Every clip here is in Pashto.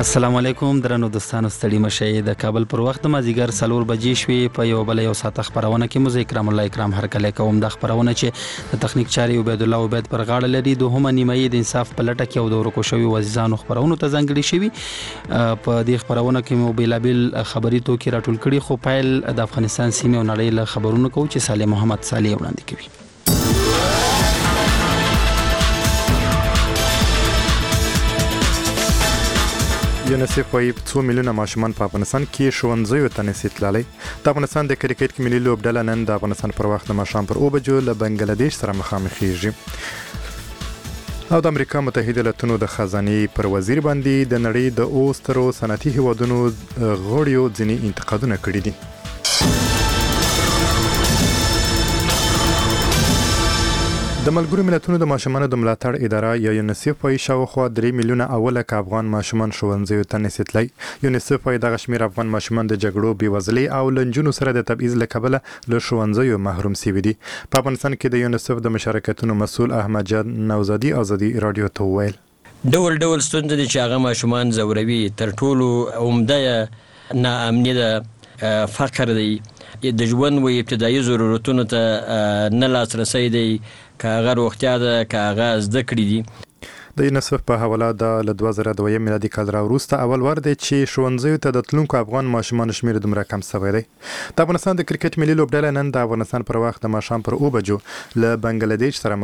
السلام علیکم درنو دوستانو، ستړي مشئ. د کابل پر وخت مازیګر 4 بجې شوې. په یو بل یو ساعت خبرونه کې مو اکرام الله اکرام هر کله کوم د خبرونه چې د تخنیک چاري عبید الله عبید پر غاړه لري. دوهمه نیمه د انصاف په لټه کې او د ورکو شوی وزیزانو خبرونه ته ځانګړي شوی. په دې خبرونه کې مو بیلابل خبري توکي راټول کړي، خو پایل د افغانستان سیمه او نړۍ له خبرونو کو چې صالح محمد صالح وړاندې کوي. یونیسف وايي 2 میلیونه ماشومان په افغانستان کې ښوونځیو ته نشي تللی. د افغانستان د کرکټ ملي لوبډله نن د افغانستان پر وخت د ماښام پر 2 بجو له بنگلاديش سره مخامخېږي. او د امریکا متحده ایالاتونو د خزانې پر وزیر باندې د نړۍ د اوسترو صنعتي هیوادونو غړیو ځینې انتقادونه کړي دي. د ملګرو ملتونو د ماشومانو د ملاتړ اداره یا یونیسف وايي شاوخوا 3 میلیونه اولک افغان ماشومان ښوونځیو ته نشي تللی. یونیسف وايي دغه شمېر افغان ماشومان د جګړو، بېوزلۍ او لنجونو سره د تبعیض له کبله له ښوونځیو محروم شوي دي. په افغانستان کې د یونیسف د مشارکتونو مسؤل احمد جان نوزادي ازادي رادیو ته وویل ډول ستونزې دي چې هغه ماشومان ځوروي. تر ټولو عمده ناامني ده، فقر دی، د ژوند و ابتدایي ضرورتونو ته نه لاسرسی دی، که هغه روغتیا ده، که هغه زده کړې دي. د یونیسف په حواله د 2002 میلادي کال راوروسته اول وار دی چې ښوونځیو ته د تلونکو افغان ماشومانو شمېر دومره کم شوی دی. د افغانستان د کرکټ ملي لوبډله نن د افغانستان پر وخت د ماښام پر 2 بجو له بنگلاديش سره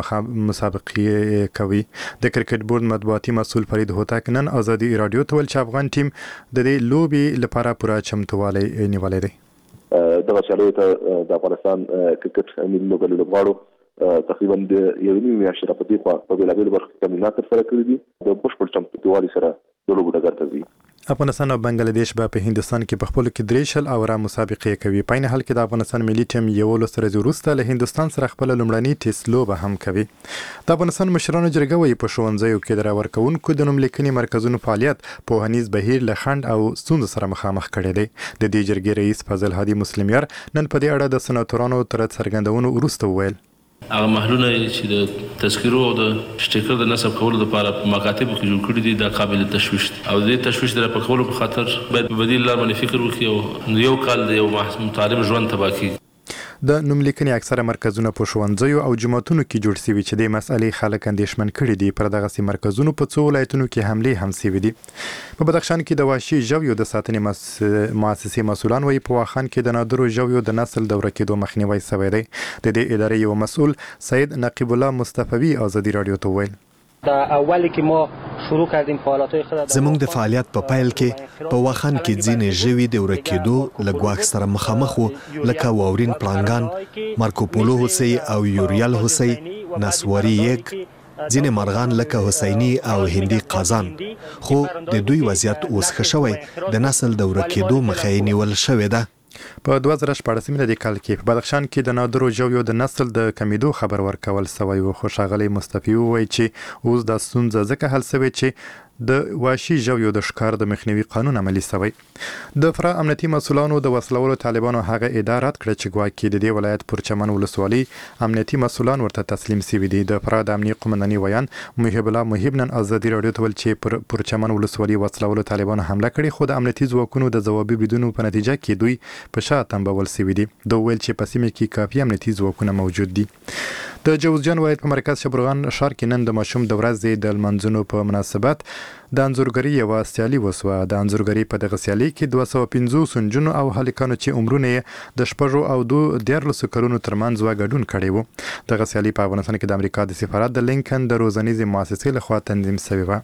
مسابقې کوي. د کرکټ بورډ مطبوعاتي مسؤل فرید هوتک نن ازادي رادیو ته ویل چې افغان ټیم د دې لوبې لپاره پوره چمتووالی نیولی دی. دغه چالو ته د افغانستان کرکټ ملي لوبډلې لوبغاړو تقریبا د یو نیم میاشتې راپدې په بیلابیلو برخو کې تمرینات ترسره کړي دي. د بشپړ چمتووالي سره د لوبو ډګر ته ځي. افغانستان او بنگلاديش به په هندستان کې په خپلو کې 3 شل اوره مسابقې کوي. په عین حال کې د افغانستان ملي ټیم 11 ورځې وروسته له هندستان سره خپل لومړنۍ ټیسټ لوبه هم کوي. د افغانستان مشرانو جرګه وايي په ښوونځیو کې د راورکوونکو د نوملیکنې مرکزونو فعالیت پوهنیز بهیر له خنډ او ستونزو سره مخامخ کړی دی. د دې جرګې رئیس فضل هادي مسلمیار نن په دې اړه د سناتورانو تر څرګندونو وروسته وویل هغه محلونه چې د تذکرو او د شټیکر د نصب کولو لپاره په مکاتبو کې جوړ کړي دي دا قابل تشویش دي او د تشویش د راپکولو په خاطر باید په بدیل لار باندې فکر وکړي او یو کال د یو مطالب ژوند تباه کړي. د نوملیکنې اکثره مرکزونه په ښوونځیو او جوماتونو کې جوړ شوي چې د مسئلې خلک اندېښمن کړي دي. پر دغسې مرکزونو په 2 ولایتونو کې حملې هم شوي دي. په بدخشان کې د وحشي ژویو د ساتنې مؤسسې مسؤلان وايي په واخان کې د نادرو ژویو د نسل د ورکېدو مخنیوی شوی دی. د دې ادارې یو مسؤل سید نقیب الله مصطفی ازادي رادیو ته وویل در اولی که ما شروع کردیم فعالیت‌های خود زموږ د فعالیت په پیل کې په واخان کې ځینې ژوي د ورکېدو له ګواښ سره مخامخ وو، لکه واورین پړانګان، مارکوپولو هوسۍ او یوریال هوسۍ، نسواري یګ، ځینې مرغان لکه حسیني او هندي قازان. خو د دوی وضعیت اوس ښه شوی، د نسل د ورکېدو مخه یې نیول شوې ده. په 2014 میلادي کال کې په بدخشان کې د نادرو ژویو د نسل د کمیدو خبر ورکول شوی و، خو ښاغلی مصطفی وویل چې اوس دا ستونزه ځکه حل شوې چې د وحشي ژویو د ښکار د مخنیوي قانون عملي شوی. د فراه امنیتي مسؤلانو د وسلوالو طالبانو هغه ادعا رد کړه چې ګواکې د دې ولایت پرچمن ولسوالۍ امنیتي مسؤلان ورته تسلیم شوي دي. د فراه د امنیه قومنداني ویان محب الله محب نن ازادي رادیو ته ویل چې پر پرچمن ولسوالۍ وسلوالو طالبانو حمله کړې، خو د امنیتي ځواکونو د ځوابي بریدونو په نتیجه کې دوی په شا تنبول شوي دي. دوی ویل چې په سیمه کې کافي امنیتي ځواکونه موجود دي. د جوزجان ولایت په مرکز شبرغان ښار کې نن د ماشوم د ورځې د لمانځنو په مناسبت د انځورګرۍ یوه سیالي وسوه. د انځورګرۍ په دغه سیالۍ کې 250 نجونو او هلکانو چې عمرونه یې د 6 او 14 کلونو ترمنځ ګډون کړی و. دغه سیالي په افغانستان کې د امریکا د سفارت د لینکن د روزنیزې مؤسسې لخوا تنظیم شوې وه.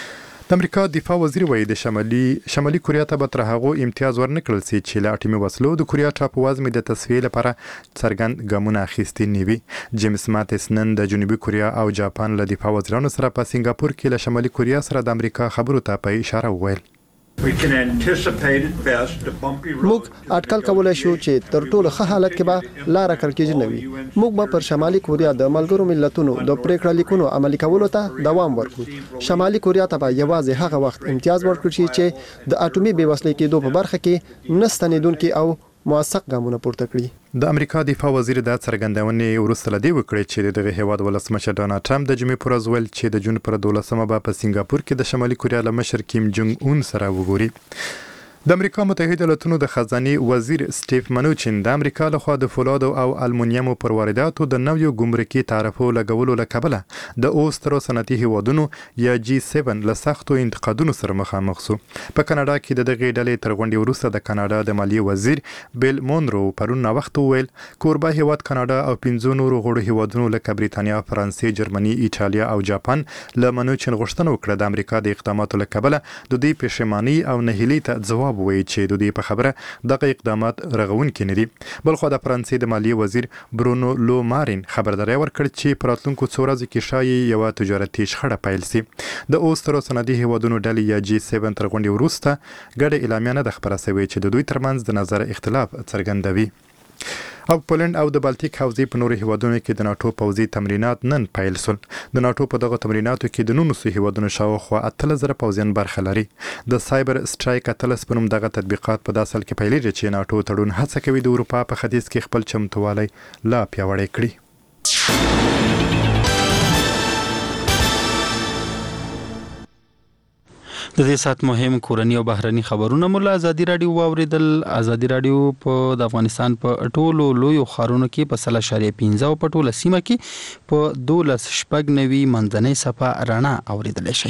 د امریکا دفاع وزیر وایي د شمالي کوریا ته به تر هغو امتیاز ورنکړل شي چې له اټومي وسلو د کوریا ټاپووزمې د تصفیې لپاره څرګند ګامونه اخیستي نه وي. جیمز ماتس نن د جنوبي کوریا او جاپان له دفاع وزیرانو سره په سنګاپور کې له شمالي کوریا سره د امریکا خبرو ته په اشاره وویل موږ اټکل کولای شو چې تر ټولو ښه حالت کې به لاره کړکېچ نه وي. موږ به پر شمالي کوریا د ملګرو ملتونو د پریکړه لیکونو عملي کولو ته دوام ورکړو. شمالي کوریا ته به یوازې هغه وخت امتیاز ورکړل شي چې د اټومي بېوسلۍ کېدو په برخه کې نه ستنېدونکي او موثق ګامونه پورته کړي. د امریکا دفاع وزیر د څرګندونې وروسته لدی وکړي چې دغه هیواد ولسمشر ډونالد ټرمپ د جمعې پر ورځ ویل چې د جون پر 12مه به په سنگاپور کې د شمالي کوریا له مشر کیم جونګ اون سره وګوري. د امریکا متحده ایالاتونو د خزانه وزیر سټیف منوچین د امریکا لخوا د فولادو او المونیمو پر وارداتو د نویو ګمرکي تعرفو لګولو لکبله د اوسترو صنعتي هیوادونو یا G7 له سختو انتقادونو سره مخامخ شو. په کاناډا کې د دغه ډلې تر غونډې وروسته د کاناډا د مالیې وزیر بیل مونرو پرون وخت ویل کوربه هیواد کاناډا او 15 نورو غړو هیوادونو لکه بریتانیا، فرانسې، جرمني، ایټالیا او جاپان له منوچین غوښتنه وکړه د امریکا د اقداماتو لکبله د دې پښیماني او نهیلي ته ځواب وایي چې د دې په خبره دغه اقدامات رغونکي نه دي. بلخو د فرانسې د مالیې وزیر برونو لو مارین خبرداري ورکړه چې په راتلونکو څو ورځو کې شایي یو تجارتي شخړه پیل شي. د اوسترو صنعتي هیوادونو ډلې یا G7 تر غونډې وروسته ګډه اعلامیه نه خبره شوې چې د دوی ترمنځ د نظر اختلاف څرګندوي. او پولند او د بالټیک حوزې په نورو هیوادونو کې د ناتو پوځي تمرینات نن پیل شول. د ناتو په دغه تمریناتو کې د 19 هیوادونو شاوخوا 8000 پوځیان برخه لري. د سایبر سټرایک اتلس په نوم دغه تطبیقات په داسل کې پیلېږي چې ناتو تړون هڅه کوي د اروپا په ختیځ کې خپل چمتووالی لا پیاوړی کړي. د دې سات مهم کورنی او بهرني خبرونه مولا ازادي رادیو واوریدل. ازادي رادیو په د افغانستان په ټولو لویو ښارونو کې په 3.15 او په ټوله سیمه کې په 12.90 منځنۍ صفه رڼا اوریدل شي.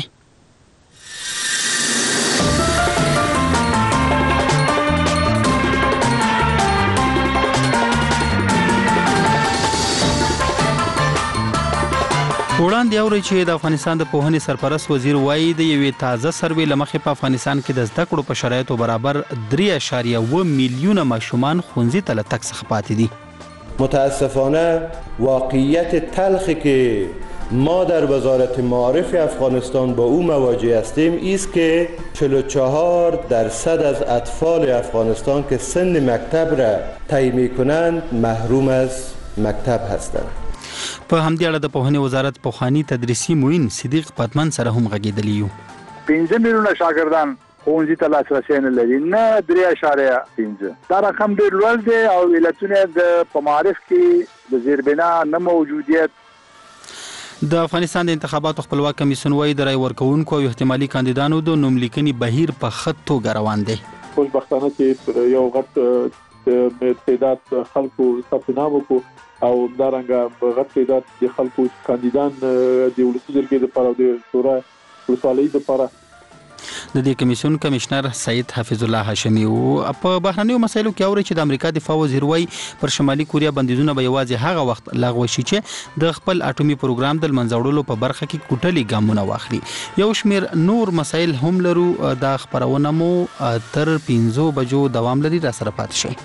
وړاندې اوري چې د افغانستان د پوهنې سرپرست وزیر وایي د یوې تازه سروې لمخې په افغانستان کې د زده کړو په شرایطو برابر 3.1 میلیون ماشومان ښوونځي ته له تګ څخه پاتې دي. متاسفانه واقعیت تلخی که ما در وزارت معارف افغانستان با او مواجه هستیم است که 44% از اطفال افغانستان که سن مکتب را طی می‌کنند محروم از مکتب هستند. په همدې اړه د پوهنې وزارت پوخانی تدریسي معین صدیق پتمن سره هم غږیدلی یو. 15 میلیونه شاګردان ښوونځي ته لاسرسی نه لري، نه 3.5. دا رقم ډېر لوړ دی او علتونه په معارف کې د زیربنا نه موجودیت. د افغانستان د انتخاباتو خپلواک کمیسیون وايي د رای ورکوونکو او احتمالي کاندیدانو د نوملیکنې بهیر په ښه توګه روان دی. خوشبختانه چې یو غټ تعداد خلکو ثبت نام وکړو او دارنګه غټ تعداد د خلکو کاندیدان د ولسی جرګې لپاره او د شورا ولسوالۍ لپاره. د دې کمیسیون کمشنر سید حفیظ الله هاشمی او په بهرنیو مسایلو کې اوري چې د امریکا دفاع وزیر وایي پر شمالي کوریا بندیزونه به یوازې هغه وخت لغوه شي چې د خپل اټومي پروګرام د منځوړلو په برخه کې کوټلي ګامونه واخلي. یو شمیر نور مسایل هم لرو. د خبرونه مو تر 15 بجو دوام لري. را سره پات شئ.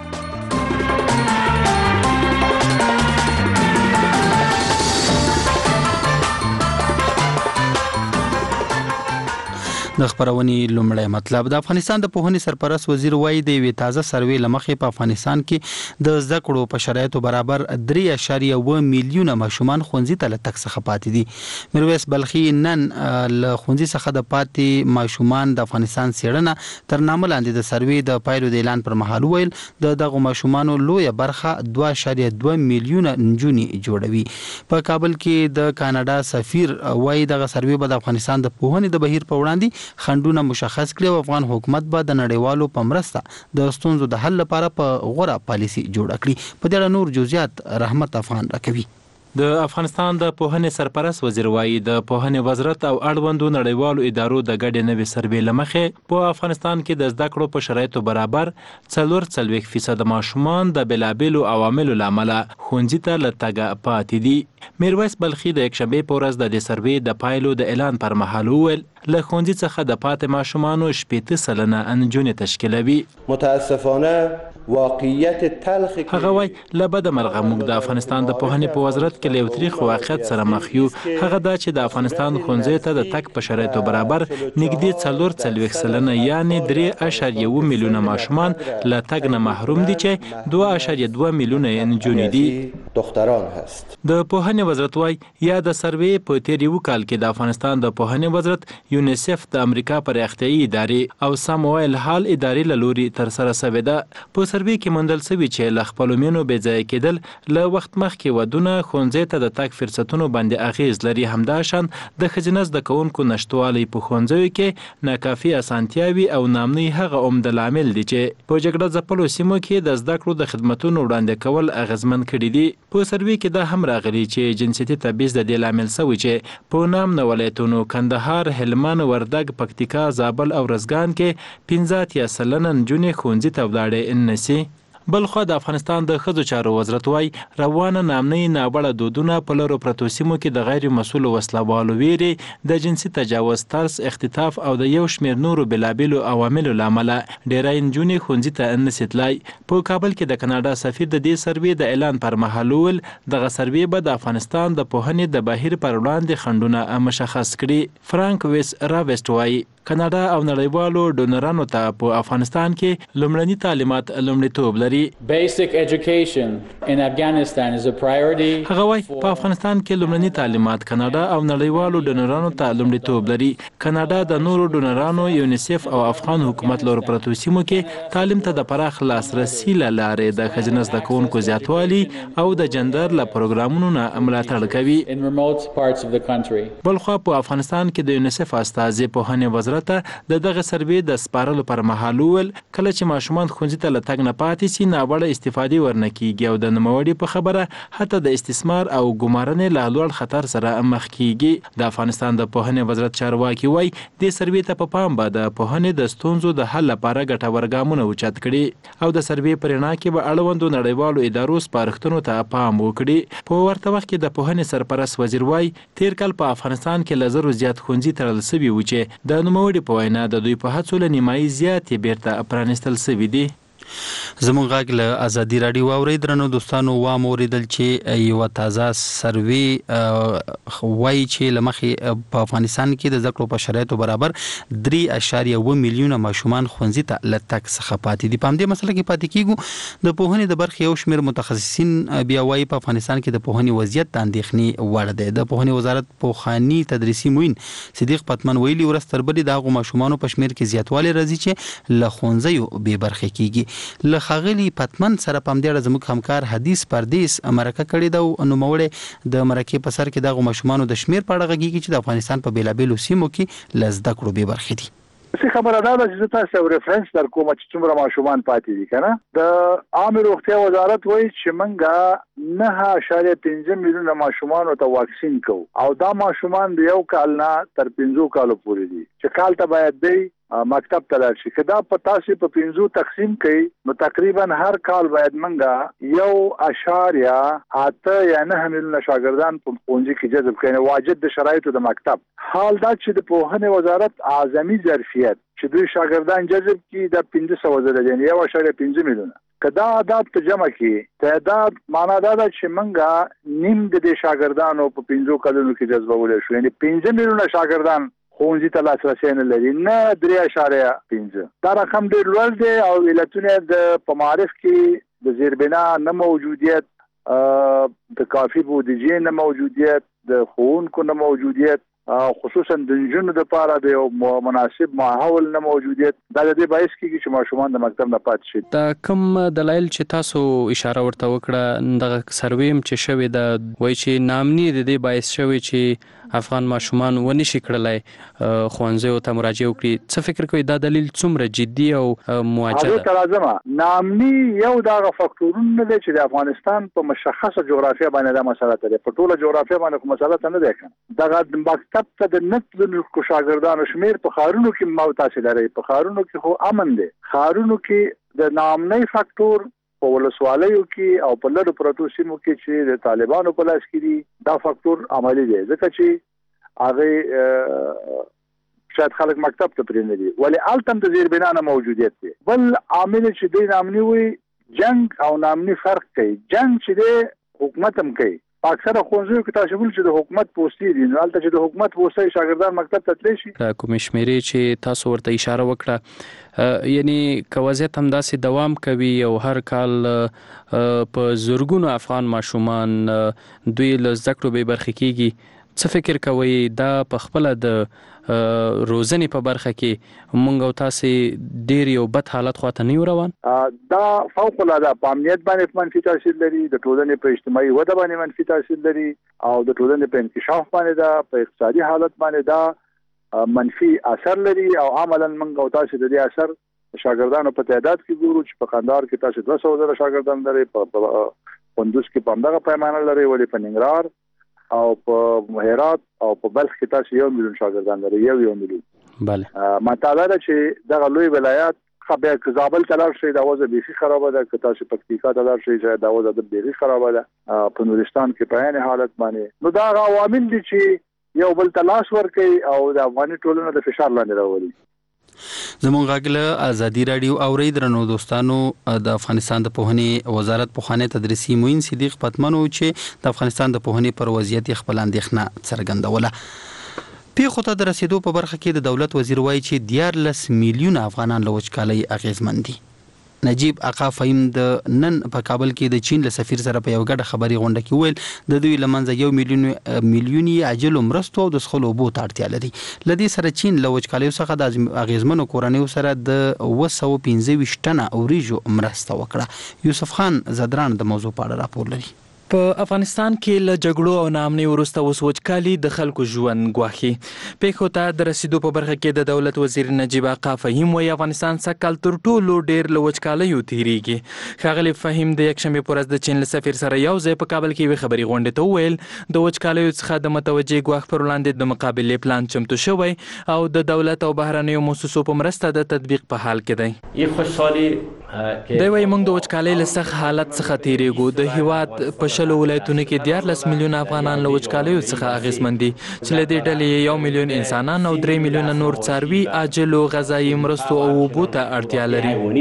د خبرونې لومړی مطلب د افغانستان د پوهنې سرپرست وزیر وایي د یوې تازه سروې لمخې په افغانستان کې د زده کړو په شرایطو برابر 3.1 میلیون ماشومان ښوونځي ته له تګ څخه پاتې دي. میرویس بلخي نن له ښوونځي څخه د پاتې ماشومان د افغانستان څېړنه تر نامه لاندې د سروې د پایلو د اعلان پر مهال ویل د دغه ماشومانو لویه برخه 2.2 میلیون نجونې جوړوي. په کابل کې د کاناډا سفیر وایي دغه سروې به د افغانستان د پوهنې د بهیر په وړاندې خنډونه مشخص کړي او افغان حکومت به د نړیوالو په مرسته د ستونزو د حل لپاره په غوره پالیسي جوړ کړي. په دې اړه نور جزئیات رحمت افغان راکوي. د افغانستان د پوهنې سرپرست وزیر وایي د پوهنې وزارت او اړوندو نړیوالو ادارو د ګډې نوې سروې لمخې په افغانستان کې د زده کړو په شرایطو برابر 44% ماشومان د بېلابېلو عواملو له امله ښوونځي ته له تګه پاتې دي. میرویس بلخي د یکشنبې په ورځ د دې سروې د پایلو د اعلان پر مهال وویل له ښوونځي څخه د پاتې ماشومانو 80% نجونې تشکیلوي. متاسفانه واقعیت تلخ هغه وایي له بده مرغه موږ د افغانستان د پوهنې په وزارت کې له یو تریخ واقعیت سره مخ یو. هغه دا چې د افغانستان ښوونځیو ته د تګ په شرایطو برابر نږدې 44% یعنې 3.1 میلیونه ماشومان له تګ نه محروم دي چې 2.2 میلیونه نجونې دي. دختران هست. د پوهنې وزارت وایي یا د سروې په تیر یو کال کې د افغانستان د پوهنې وزارت یونیسف د امریکا پراختیایي ادارې او ساموئل هال ادارې له لوري ترسره شوې ده. په سروې کې موندل شوي چې له خپلو مینو بې ځایه کېدل له وخت مخکې ودونه ښوونځي ته د تګ فرصتونو باندې اغیز لري. همداشان د ښځینه زده کوونکو نشتوالی په ښوونځیو کې ناکافي اسانتیاوي او نامنۍ هغه عمده لامل دي چې په جګړه ځپلو سیمو کې د زده کړو د خدمتونو وړاندې کول اغیزمن کړي دي. په سروې کې دا هم راغلي چې جنسیتي تبعیض د دې لامل شوی چې په نامنه ولایتونو کندهار، هلمند، وردګ، پکتیکا، زابل او رزګان کې 15% نجونې ښوونځي ته ولاړې نشي. بلخوا د افغانستان د ښځو چارو وزارت وايي روانه نامنۍ ناوړه دودونه په لرو پرتو سیمو کې د غیر مسؤلو وسلوالو ویرې د جنسي تجاوز، ترس، اختطاف او د یو شمېر نورو بېلابېلو عواملو له امله ډېری نجونې ښوونځي ته نشي تلای. په کابل کې د کاناډا سفیر د دې سروې د اعلان پر مهال وویل دغه سروې به د افغانستان د پوهنې د بهیر پر وړاندې خنډونه مشخص کړي. فرانک ویس راویسټ وايي کاناډا او نړیوالو ډونرانو ته په افغانستان کې لومړني تعلیمات لومړیتوب لري. Basic education in Afghanistan is a priority. هغه وايي په افغانستان کې لومړني تعلیمات کاناډا او نړیوالو ډونرانو ته لومړیتوب لري. کاناډا د نورو ډونرانو، یونیسف او افغان حکومت لور پرتو سیمو کې تعلیم ته د پراخ لاسرسي له لارې د ښځینه زده کوونکو زیاتوالي او د جندر له پروګرامونو نه ملاتړ کوي. In remote parts of the country. بلخوا په افغانستان کې د یونیسف استازي پوهنې وزارت د دغه سروې د سپارلو پر مهال وویل کله چې ماشومان ښوونځي ته له تګ نه پاتې سي ناوړه استفادې ورنه کیږي او د نوموړي په خبره حتی د استثمار او ګمارنې له لوړ خطر سره مخ کیږي. د افغانستان د پوهنې وزارت چارواکي وایي دې سروې ته په پام به د پوهنې د ستونزو د حل لپاره ګټور ګامونه اوچت کړي او د سروې په رڼا کې به اړوندو نړیوالو ادارو سپارښتنو ته پام وکړي. په ورته وخت کې د پوهنې سرپرست وزیر وایي تیر کال په افغانستان کې له 1000 زیات ښوونځي تړل شوي وو چې د نوموړي په وینا د دوی په هڅو له نیمایي زیاتې بیرته پرانیستل شوي دي. زموږ غږ له ازادي راډیو واورئ. درنو دوستانو وام اوریدل چې یو تازه سروې وایي چې له مخې په افغانستان کې د زده کړو په شرایطو برابر 3.1 میلیونه ماشومان ښوونځي ته له تګ څخه پاتې دي. په همدې مسله کې پاتې کیږو د پوهنې د برخې یو شمېر متخصصین بیا وایي په افغانستان کې د پوهنې وضعیت د اندېښنې وړ دی. د پوهنې وزارت پوخاني تدریسي معین صدیق پتمن ویلي ورځ تر بلې د هغو ماشومانو په شمېر کې زیاتوالی راځي چې له ښوونځیو بې برخې کیږي. له ښاغلي پتمن سره په همدې اړه زموږ همکار حدیث پردیس مرکه کړې ده او نوموړی د مرکې په سر کې دغو ماشومانو د شمېر په اړه غږیږي چې د افغانستان په بېلابېلو سیمو کې له زده کړو بې برخې دي. څه خبره ده چې تاسو یو ریفرنس در کوم چې څومره ماشومان پاتې دي کنه. د عامه روغتیا وزارت وایي چې منګه 9.5 میلیونه ماشومان ته واکسین کوو او دا ماشومان د یو کال نه تر 5 کالو پورې دي چې کال ته باید دی مکتب ته لاړ شي. کدا په تاسو په 5 تقسیم کړي نو تقریبا هر کال باید منګه 1.8 یا 9 میلیونه شاګردان په ښوونځي کې جذب کړي واجد د شرایطو د مکتب. حال دا چې د پوهنې وزارت اعظمي ظرفیت چې دوی شاګردان جذب کړي د 500 زره یعنی 1.5 میلیونه کدا عدد ته جمع کړي تعداد معنا دا چې منګه نیم د شاګردانو په 5 کلونو کې جذبول شو یعنی 5 میلیونه شاګردان ښوونځي ته لاسرسی نه لري نه 3.5. دا رقم ډېر لوړ دی او علتونه د معارف کې د زیربنا نه موجودیت، د کافي بودیجې نه موجودیت، د ښوونکو نه موجودیت، خصوصا د نجونو لپاره د یو مناسب ماحول نه موجودیت دا د دې باعث کیږي چې ماشومان د مکتب نه پاتې شي. دا کوم دلایل چې تاسو اشاره ورته وکړه دغه سروې چې شوی دا وایي چې نامني د دې باعث شوی چې افغان ماشومان ونشي کړلای ښوونځیو ته مراجعه وکړي. څه فکر کوئ دا دلیل څومره جدي او مواجه ده؟ لازمه نامني یو دغه فاکتورونه دي چې د افغانستان په مشخصه جغرافیه باندې دا مسله ده. په ټوله جغرافیه باندې کوم مسله نه ده کنه. دغه مکتب ته د نتلو شاګردانو شمیر په خارونو کې متأثر لري. په خارونو کې خو امن دي. خارونو کې د نامنۍ فاکتور په ولسوالیو کې او په لړ پروتو سیمو کې چې د طالبانو په لاس کې دي دا فاکتور عملی دی ځکه چې هغه شاید خلک مکتب ته پرې نه دي ولی التم د زیربنا نه موجودیت دی. بل عامل چې دی نامني وي جنگ او نامني فرق کوي. جنگ چې دی حکومت هم کوي. اکثره ښوونځیو کې تاسو ول چې د حکومت پوسټي دي نو البته چې د حکومت پوسټي شاګردان مکتب ته تللی شي. کوم شمیرې چې تاسو ورته اشاره وکړه یعنی کوازیت هم داسې دوام کوي او هر کال په زورګونو افغان ماشومان دوی له زده کړو بې برخې کیږي څه فکر کوئ دا په خپل د روزنې په برخه کې مونږ او تاسو ډیر یو بد حالت خواته نه روان؟ دا فوق العاده په امنیت باندې منفي تاثیر لري، د ټولنې په اجتماعي وده باندې منفي تاثیر لري، او د ټولنې په انکشاف باندې دا په اقتصادي حالت باندې دا منفي اثر لري. او عملاً موږ او تاسو د دې اثر شاګردانو په تعداد کې ګورو چې په قندهار کې تاسو 200 شاګردان لري، په کندوز کې په همدغه پیمانه لري، ولې په ننګرهار او په هرات او په بلخ کې تاسو 1 میلیون شاګردان لري، 1 میلیون. بله مطالعه ده چې دغه لوی ولایت خبر کزابل تلار شي دا وضع بیخي خرابه ده، که تاسو پکتیکا تلار شي دا وضع د بیخي خرابه ده، په نورستان کې په عین حالت باندې. نو دا عوامل دي چې یو بل تلاش ورکي او د افغاني ټولنې د فشار لاندې راولي. زموږ غاګله ازادي رادیو اوري درنو دوستانو، د افغانستان د پوهنې وزارت پوهنې تدریسي معین صدیق پتمنو چې د افغانستان د پوهنې پر وضعیت خپل اندېښنه څرګندوله. پیښو ته د رسیدو په برخه کې د دولت وزیر وایي چې 14 میلیون افغانان له وچکالۍ اغیزمن دي. نجیب آقا فهیم د نن په کابل کې د چین له سفیر سره په یو ګډه خبري غونډه کې ویل د دوی لمنځه 1 میلیون عاجل مرستو او د څښلو اوبو ته اړتیا لري. لدې سره چین له وچکالۍ څخه د اغیزمنو کورنیو سره د 225 ټنه اوریجو مرسته وکړه. یوسف خان زدران د موضوع په اړه راپور لري. په افغانستان کې له جګړو او ناامنۍ وروسته اوس وچکالي د خلکو ژوند ګواښي. پیښو ته د رسیدو په برخه کې د دولت وزیر نجیب آقا فهیم وایي افغانستان سږکال تر ټولو ډېر له وچکالیو تېرېږي. ښاغلي فهیم د یکشنبې په ورځ د چین له سفیر سره یو ځای په کابل کې یوې خبري غونډې ته وویل د وچکالیو څخه د متوجه ګواښ پر وړاندې د مقابلې پلان چمتو شوی او د دولت او بهرنیو مؤسسو په مرسته د تطبیق په حال کې دی. دی وایي موږ د وچکالۍ له سخت حالت څخه تېرېږو. د هیواد په 10 ولایتونو کې 14 میلیونه افغانان له وچکالیو څخه اغیزمن دي چې له دې ډلې 1 میلیون انسانان او 3 میلیونه نور څاروي عاجلو غذایي مرستو او اوبو ته اړتیا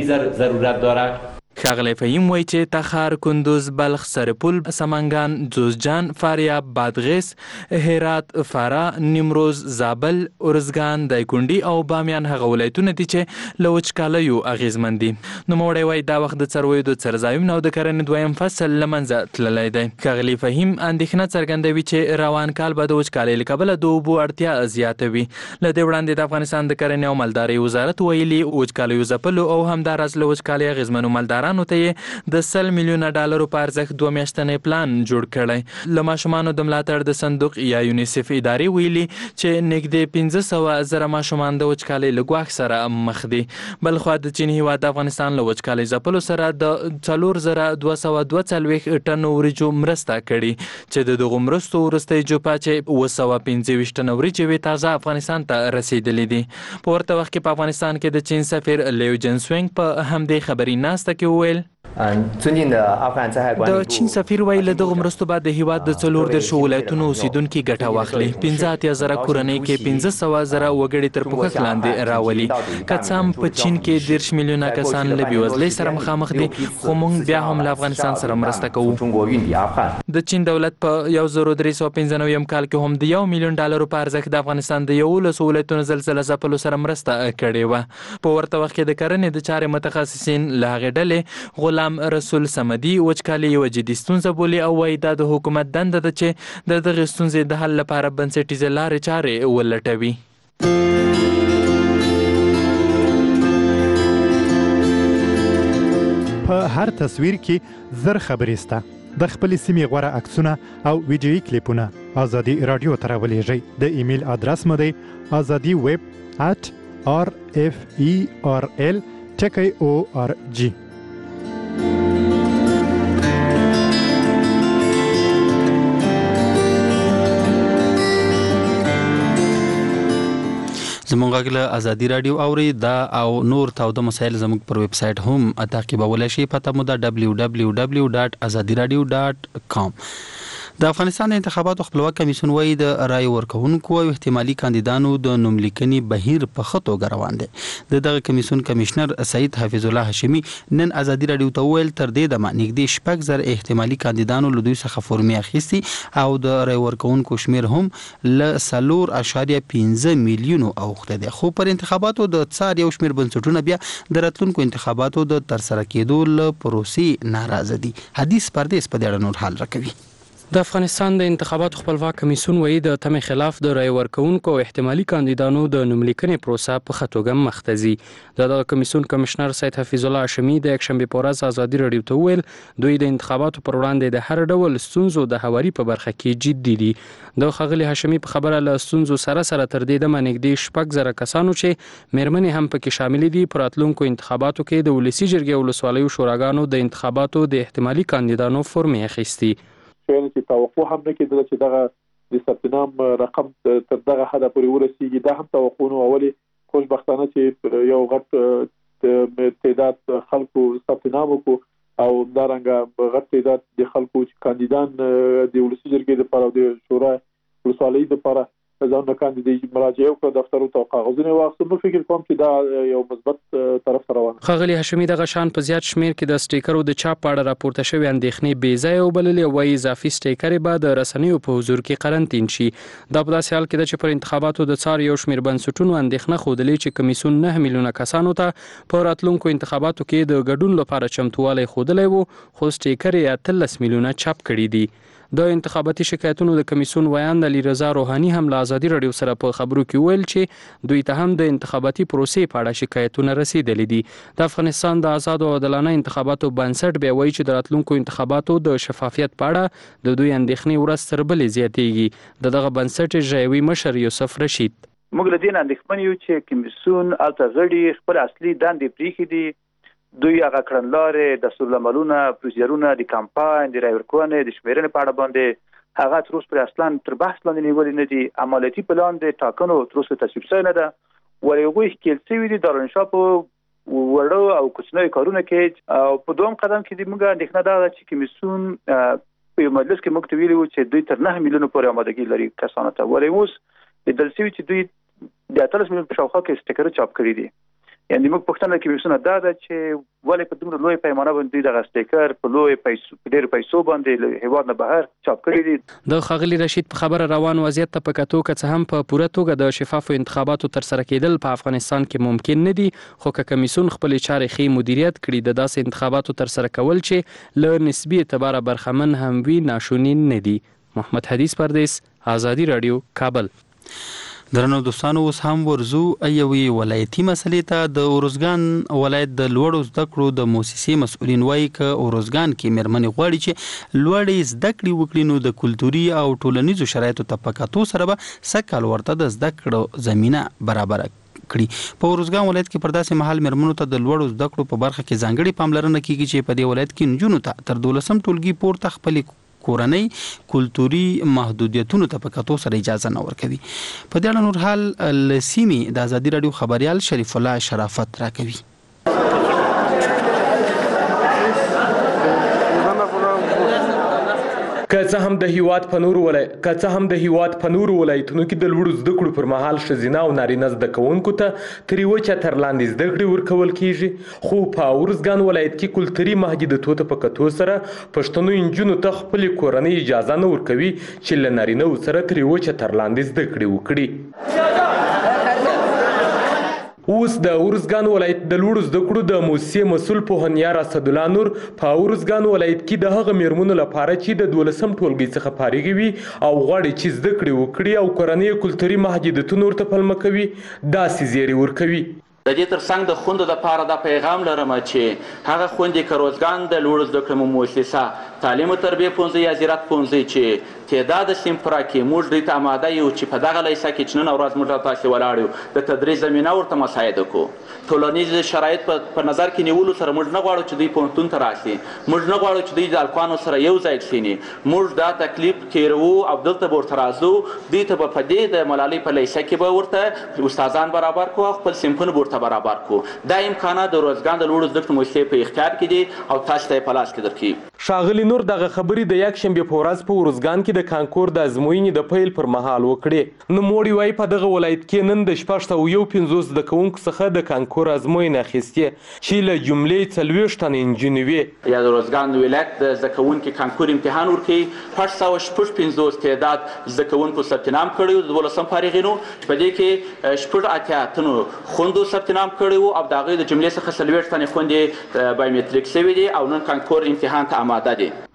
لري. ښاغلی فهیم وایي چې تخار، کندوز، بلخ، سرپل، سمنګان، جوزجان، فاریاب، بادغیس، هرات، فراه، نیمروز، زابل، ارزګان، دایکنډي او بامیان هغه ولایتونه دي چې له وچکالیو اغیزمن دي. نوموړی وایي دا وخت د څارویو د څرځایونو او د کرنې دویم فصل له منځه تللی دی. ښاغلي فهیم اندېښنه څرګندوي چې روان کال به د وچکالۍ له کبله د اوبو اړتیا زیاته وي. له دې وړاندې د افغانستان د کرنې او مالدارۍ وزارت ویلي وچکالیو ځپلو او همداراز له وچکالۍ اغیزمنو مالدارانو ته یې د 100 میلیونه ډالرو په ارزښت 2 میاشتنی پلان جوړ کړی. له ماشومانو د ملاتړ د صندوق یا یونیسف ادارې ویلي چې نږدې 500 زره ماشومان د وچکالۍ له ګواښ سره مخ دي. بلخوا د چین هیواد د افغانستان له وچکالۍ ځپلو سره د 4242 ټنو وریجو مرسته کړي چې د دغو مرستو وروستۍ جوپه چې 225 ټنه وریجې وې تازه افغانستان ته رسیدلې دي. په ورته وخت کې په افغانستان کې د چین سفیر لیو جنسوینګ په همدې خبري ناسته کې ویل د چین سفیر ویل دغه مرستو بعد د هیواد د 14 ولایتونو اوسیدونکو ګټه واخلي. 15 زره کورنۍ کې 1500 زره وګړي تر پوښښ لاندې راولي. که څه هم په چین کې 10 میلیونه کسان له بېوزلۍ سره مخامخ دي خو موږ بیا هم له افغانستان سره مرسته کوو. د چین دولت په 1395 کال کې هم د 1 میلیون ډالرو په ارزښت د افغانستان د 11 ولایتونو زلزله ځپلو سره مرسته کړې وه. په ورته وخت کې د کرنې د چارې متخصصین له هغې ډلې غلام رسول سمدي وچکالي یوه جدي ستونزه بولي او وایي دا د حکومت دنده ده چې د دغې ستونزې د حل لپاره بنسټیزه لارې چارې ولټوي. په هر تصویر کې زر خبرې سته. د خپلې سیمې غوره عکسونه او ویډیویي کلیپونه ازادي رادیو ته راولېږئ. د ایمیل ادرس مو دی azadiweb@rferl.org. زموږ غاګله ازادي رادیو اوري دا او نور تاوده مسایل زموږ پر ویب سټ هم تعقیبولای شي. پته مو ده www.azadiradio.com. د افغانستان د انتخاباتو خپلواک کمیسیون وایي د رای ورکوونکو او احتمالي کاندیدانو د نوملیکنې بهیر په ښه توګه روان دی. دغه کمیسیون کمشنر سعید حفیظ الله هاشمي نن ازادي رادیو ته وویل تر دې دمه نږدې 6,000 احتمالي کاندیدانو له دوی څخه فورمې اخیستي او د رای ورکوونکو شمیر هم له 4.5 میلیونو اوښته دی. خو پر انتخاباتو د څار یو شمیر بنسټونه بیا د راتلونکو انتخاباتو د ترسره کېدو له پروسې ناراضه دي. حدیث پردیس په دې اړه نور حال راکوي. د افغانستان د انتخاباتو خپلواک کمیسیون وایي د تمې خلاف د رای ورکوونکو او احتمالي کاندیدانو د نوملیکنې پروسه په ښه توګه مخ ته ځي. د دغه کمیسیون کمشنر سید حفیظ الله هاشمي د یکشنبې په ورځ ازادي راډیو ته وویل دوی د انتخاباتو پر وړاندې د هر ډول ستونزو د هواري په برخه کې جدي دي. د ښاغلي هاشمي په خبره له ستونزو سره تر دې دمه نږدې 6,000 کسانو چې مېرمنې هم پکې شاملې دي په راتلونکو انتخاباتو کې د ولسي جرګې او ولسوالیو شوراګانو د انتخاباتو د احتمالي کاندیدانو فورمې اخیستي. چې توقع هم نه کېدله چې دغه د ثبت نام رقم تر دغه حده پورې ورسیږي. دا هم توقع نه و، ولې خوشبختانه چې یو غټ تعداد خلکو ثبت نام وکړو او همدارنګه غټ تعداد د خلکو چې کاندیدان د ولسي جرګې لپاره او د شورا ولسوالۍ لپاره ځانونه کاندیدې مراجعه وکړه، دفترو ته کاغذونه واخیستل. نو فکر کوم چې دا یو مثبت طرف ته روان. ښاغلي هاشمي دغه شان په زیات شمیر کې د سټیکرو د چاپ په اړه راپورته شوې اندېښنې بې ځایه وبللې او وايي اضافي سټیکرې به د رسنیو په حضور کې قرنطین شي. دا په داسې حال کې ده چې پر انتخاباتو د څار یو شمیر بنسټونو اندېښنه ښودلې چې کمیسیون 9 میلیونه کسانو ته په راتلونکو انتخاباتو کې د ګډون لپاره چمتووالی ښودلی و، خو سټیکر یې 13 میلیونه چاپ کړي دي. د انتخاباتي شکایتونو د کمیسیون ویاند علي رضا روحاني هم له ازادي راډیو سره په خبرو کې ویل چې دوی ته هم د انتخاباتي پروسې په اړه شکایتونه رسیدلي دي. د افغانستان د آزاد او عادلانه انتخاباتو بنسټ بیا وایي چې د راتلونکو انتخاباتو د شفافیت په اړه د دوی اندېښنې ورځ تر بلې زیاتېږي. دغه بنسټ ژوي مشر یوسف رشید: موږ له دې نه اندېښمن یو چې کمیسیون هلته غړي خپل اصلي دندې پرېښي دي. دوی هغه کړنلارې دستورالعملونه پروسیجرونه د کمپاین د رای ورکونې د شمیرنې په اړه باندې هغه تر اوسه پورې اصلا تر بحث لاندې نیولې نه دي. عملیاتي پلان د ټاکنو تر اوسه تصویب شوی نه ده، ولې هغوی ښکېل شوي دي دارالانشا په وړو او کوچنیو کارونو کې. او په دویم قدم کې موږ اندېښنه دا ده چې کمیسیون په یو مجلس کې موږ ته ویلي وو چې دوی تر 9 میلیونو پورې آمادګي لري کسانو ته، ولې اوس لیدل شوي چې دوی د 18 میلیون په شاوخوا کې سټیکر چاپ کړي دي. یعنی موږ پوښتنه کوي دا ده چې ولې په دومره لوی پیمانه باندې دغه سټیکر په لوی پیسو په ډېر پیسو باندې هیواد نه بهر چاپ کړي دي. د ښاغلي رشید په خبره روان وضعیت ته په کتو که څه هم په پوره توګه د شفافو انتخاباتو ترسره کېدل په افغانستان کې ممکن نه دي، خو که کمیسیون خپلې چارې ښې مدیریت کړي د داسې انتخاباتو ترسره کول چې له نسبي اعتباره برخمن هم وي ناشوني نه دي. محمد حدیث پردیس، ازادي راډیو، کابل. درنو دوستانو، اوس هم ورزو یوې ولایتي مسلې ته. د اروزګان ولایت د لوړو زده کړو د موسسې مسؤلین وایي که اروزګان کې مېرمنې غواړي چې لوړې زده کړې وکړي نو د کلتوري او ټولنیزو شرایطو ته په کتو سره به سږ کال ورته د زده کړو زمینه برابره کړي. په اروزګان ولایت کې پر داسې مهال مېرمنو ته د لوړو زده کړو په برخه کې ځانګړې پاملرنه کیږي چې په دې ولایت کې نجونو ته تر 12 ټولګي پورته خپلې کورنۍ کلتوري محدودیتونو ته په کتو سره اجازه نه ورکوي. په دې اړه نور حال لسیمې د ازادي راډیو خبريال شریف الله شرافت راکوي. که څه هم د هیواد په نورو ولایتونو کې د لوړو زده کړو پر مهال ښځینه او نارینه زده کوونکو ته تر یوه چتر لاندې زده کړې ورکول کیږي، خو په اروزګان ولایت کې کلتوري محدودیتونو ته په کتو سره پښتنو نجونو ته خپلې کورنۍ اجازه نه ورکوي چې له نارینهو سره تر یوه چتر لاندې زده کړې وکړي. اوس د اروزګان ولایت د لوړو زده کړو د موسسې مسؤل پوهنیار اسدالله نور په اروزګان ولایت کې د هغه مېرمنو لپاره چې د 12 ټولګي څخه فارغ وي او غواړي چې زده کړې وکړي او کورنۍ کلتوري محدودیتونه ورته پلمه کوي داسې زیری ورکوي. د دې ترڅنګ د خوندو لپاره دا پیغام لرم چې هغه خوندې که روزګان د لوړو زده کړو مؤسسه تعلیم او تربیه پوهنځی یا زراعت پوهنځی چې تعداد سیمپرا کې موږ دوی ته آماده یو چې په دغه لیسه کې چې نن ورځ موږ تاسې ولاړ یو د تدریس زمینه ورته مساعده کړو. ټولنیز شرایط په نظر کې نیولو سره موږ نه غواړو چې دوی پوهنتون ته راشي، موږ نه غواړو چې دوی د الکوانو سره یو ځای کښېني. موږ دا تکلیف تېروو او دلته به ورته راځو. دوی ته به په دې د ملالۍ په لیسه کې به ورته استادان برابر کړو او خپل صنفونه به ورته برابر کړو. دا امکانات د روزګان د لوړو زده کړو مؤسسې په اختیار کې دي او تاسو ته یې په لاس کې درکوي. ښاغلي نور دغه خبرې د یکشنبې په ورځ په اروزګان کې د کانکور د ازموینې د پیل پر مهال وکړې. نوموړي وایي په دغه ولایت کې نن د 651 زده کوونکو څخه د کانکور ازموینې اخیستې چې له جملې 40 تنې نجونې وې. یا د اروزګان ولایت د زده کوونکي کانکور امتحان ورکوي 850 تعداد زده کوونکو ثبت نام کړي د 12 فارغینو، په دې کې 88 تنو خوندو ثبت نام کړي او د هغوی د جملې څخه 40 تنې خوندې بایومټریک شوي دي او نن کانکور امتحان ته آماده دي.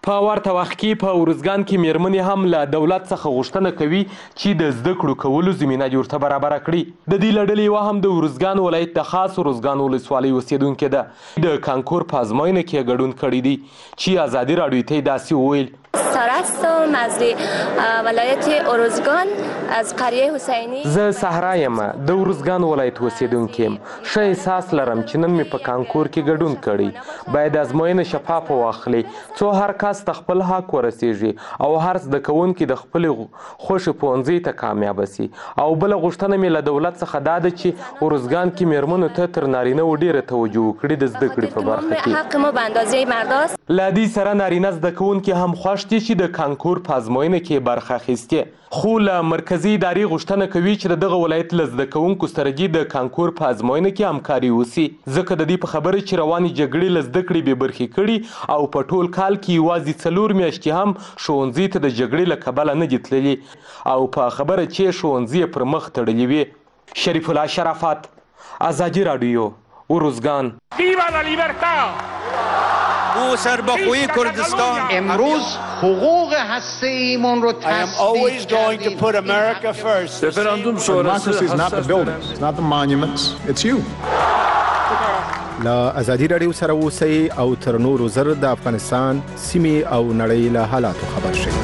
په ورته وخت کې په ارزګان کې میرمنې هم له دولت څخه غوښتنه کوي چې د زده کړو کولو زمینه یې ورته برابره کړي. د دې له ډلې یوه هم د ارزګان ولایت د خاص ارزګان ولسوالۍ اوسېدونکې ده. د کانکور په ازموینه کې ګډون کړی دی چې ازادي راډیو ته یې داسې وویل: ساره هستم از ولایت ارزگان از قریه حسینی. زه صحرا یم، د ارزګان ولایت اوسېدونکی یم. ښه احساس لرم چې نن مې په کانکور کې ګډون کړی. باید ازموینه شفافه واخلي څو هر کس ته خپل حق ورسیږي او هر زده کوونکی د خپلې خوښې پوهنځي ته کامیابه سي. او بله غوښتنه مې له دولت څخه دا ده چې ارزګان کې میرمنو ته تر نارینه‌و ډېره توجه وکړي د زده کړې په برخه کې. حق ما به اندازه مرداست. له دې سره نارینه زده کوونکي هم خوښ دي چې د کانکور په ازموینه کې برخه اخیستې. خو له مرکزي ادارې غوښتنه کوي چې د دغه ولایت له زده کوونکو سره دې د کانکور په ازموینه کې همکاري وسي، ځکه د دې په خبره چې روانې جګړې له زده کړې بې برخې کړي او په ټول کال کې یوازې 4 میاشتې هم ښوونځي ته د جګړې له کبله نه دي تللي او په خبره چې ښوونځي یې پر مخ تړلي وي. شریف الله شرافت، ازادي راډیو، ارزګان. ویوا لا لیبرتا. او سربخوی کردستان امروز حقوق هسته ایمون رو تصدیق کردیم. رفراندوم شورای Democracy is not the buildings, it's not the monuments, it's you. لا ازادي راډیو سره اوسئ او تر نورو زر د افغانستان سیمې او نړۍ له حالاتو خبر شئ.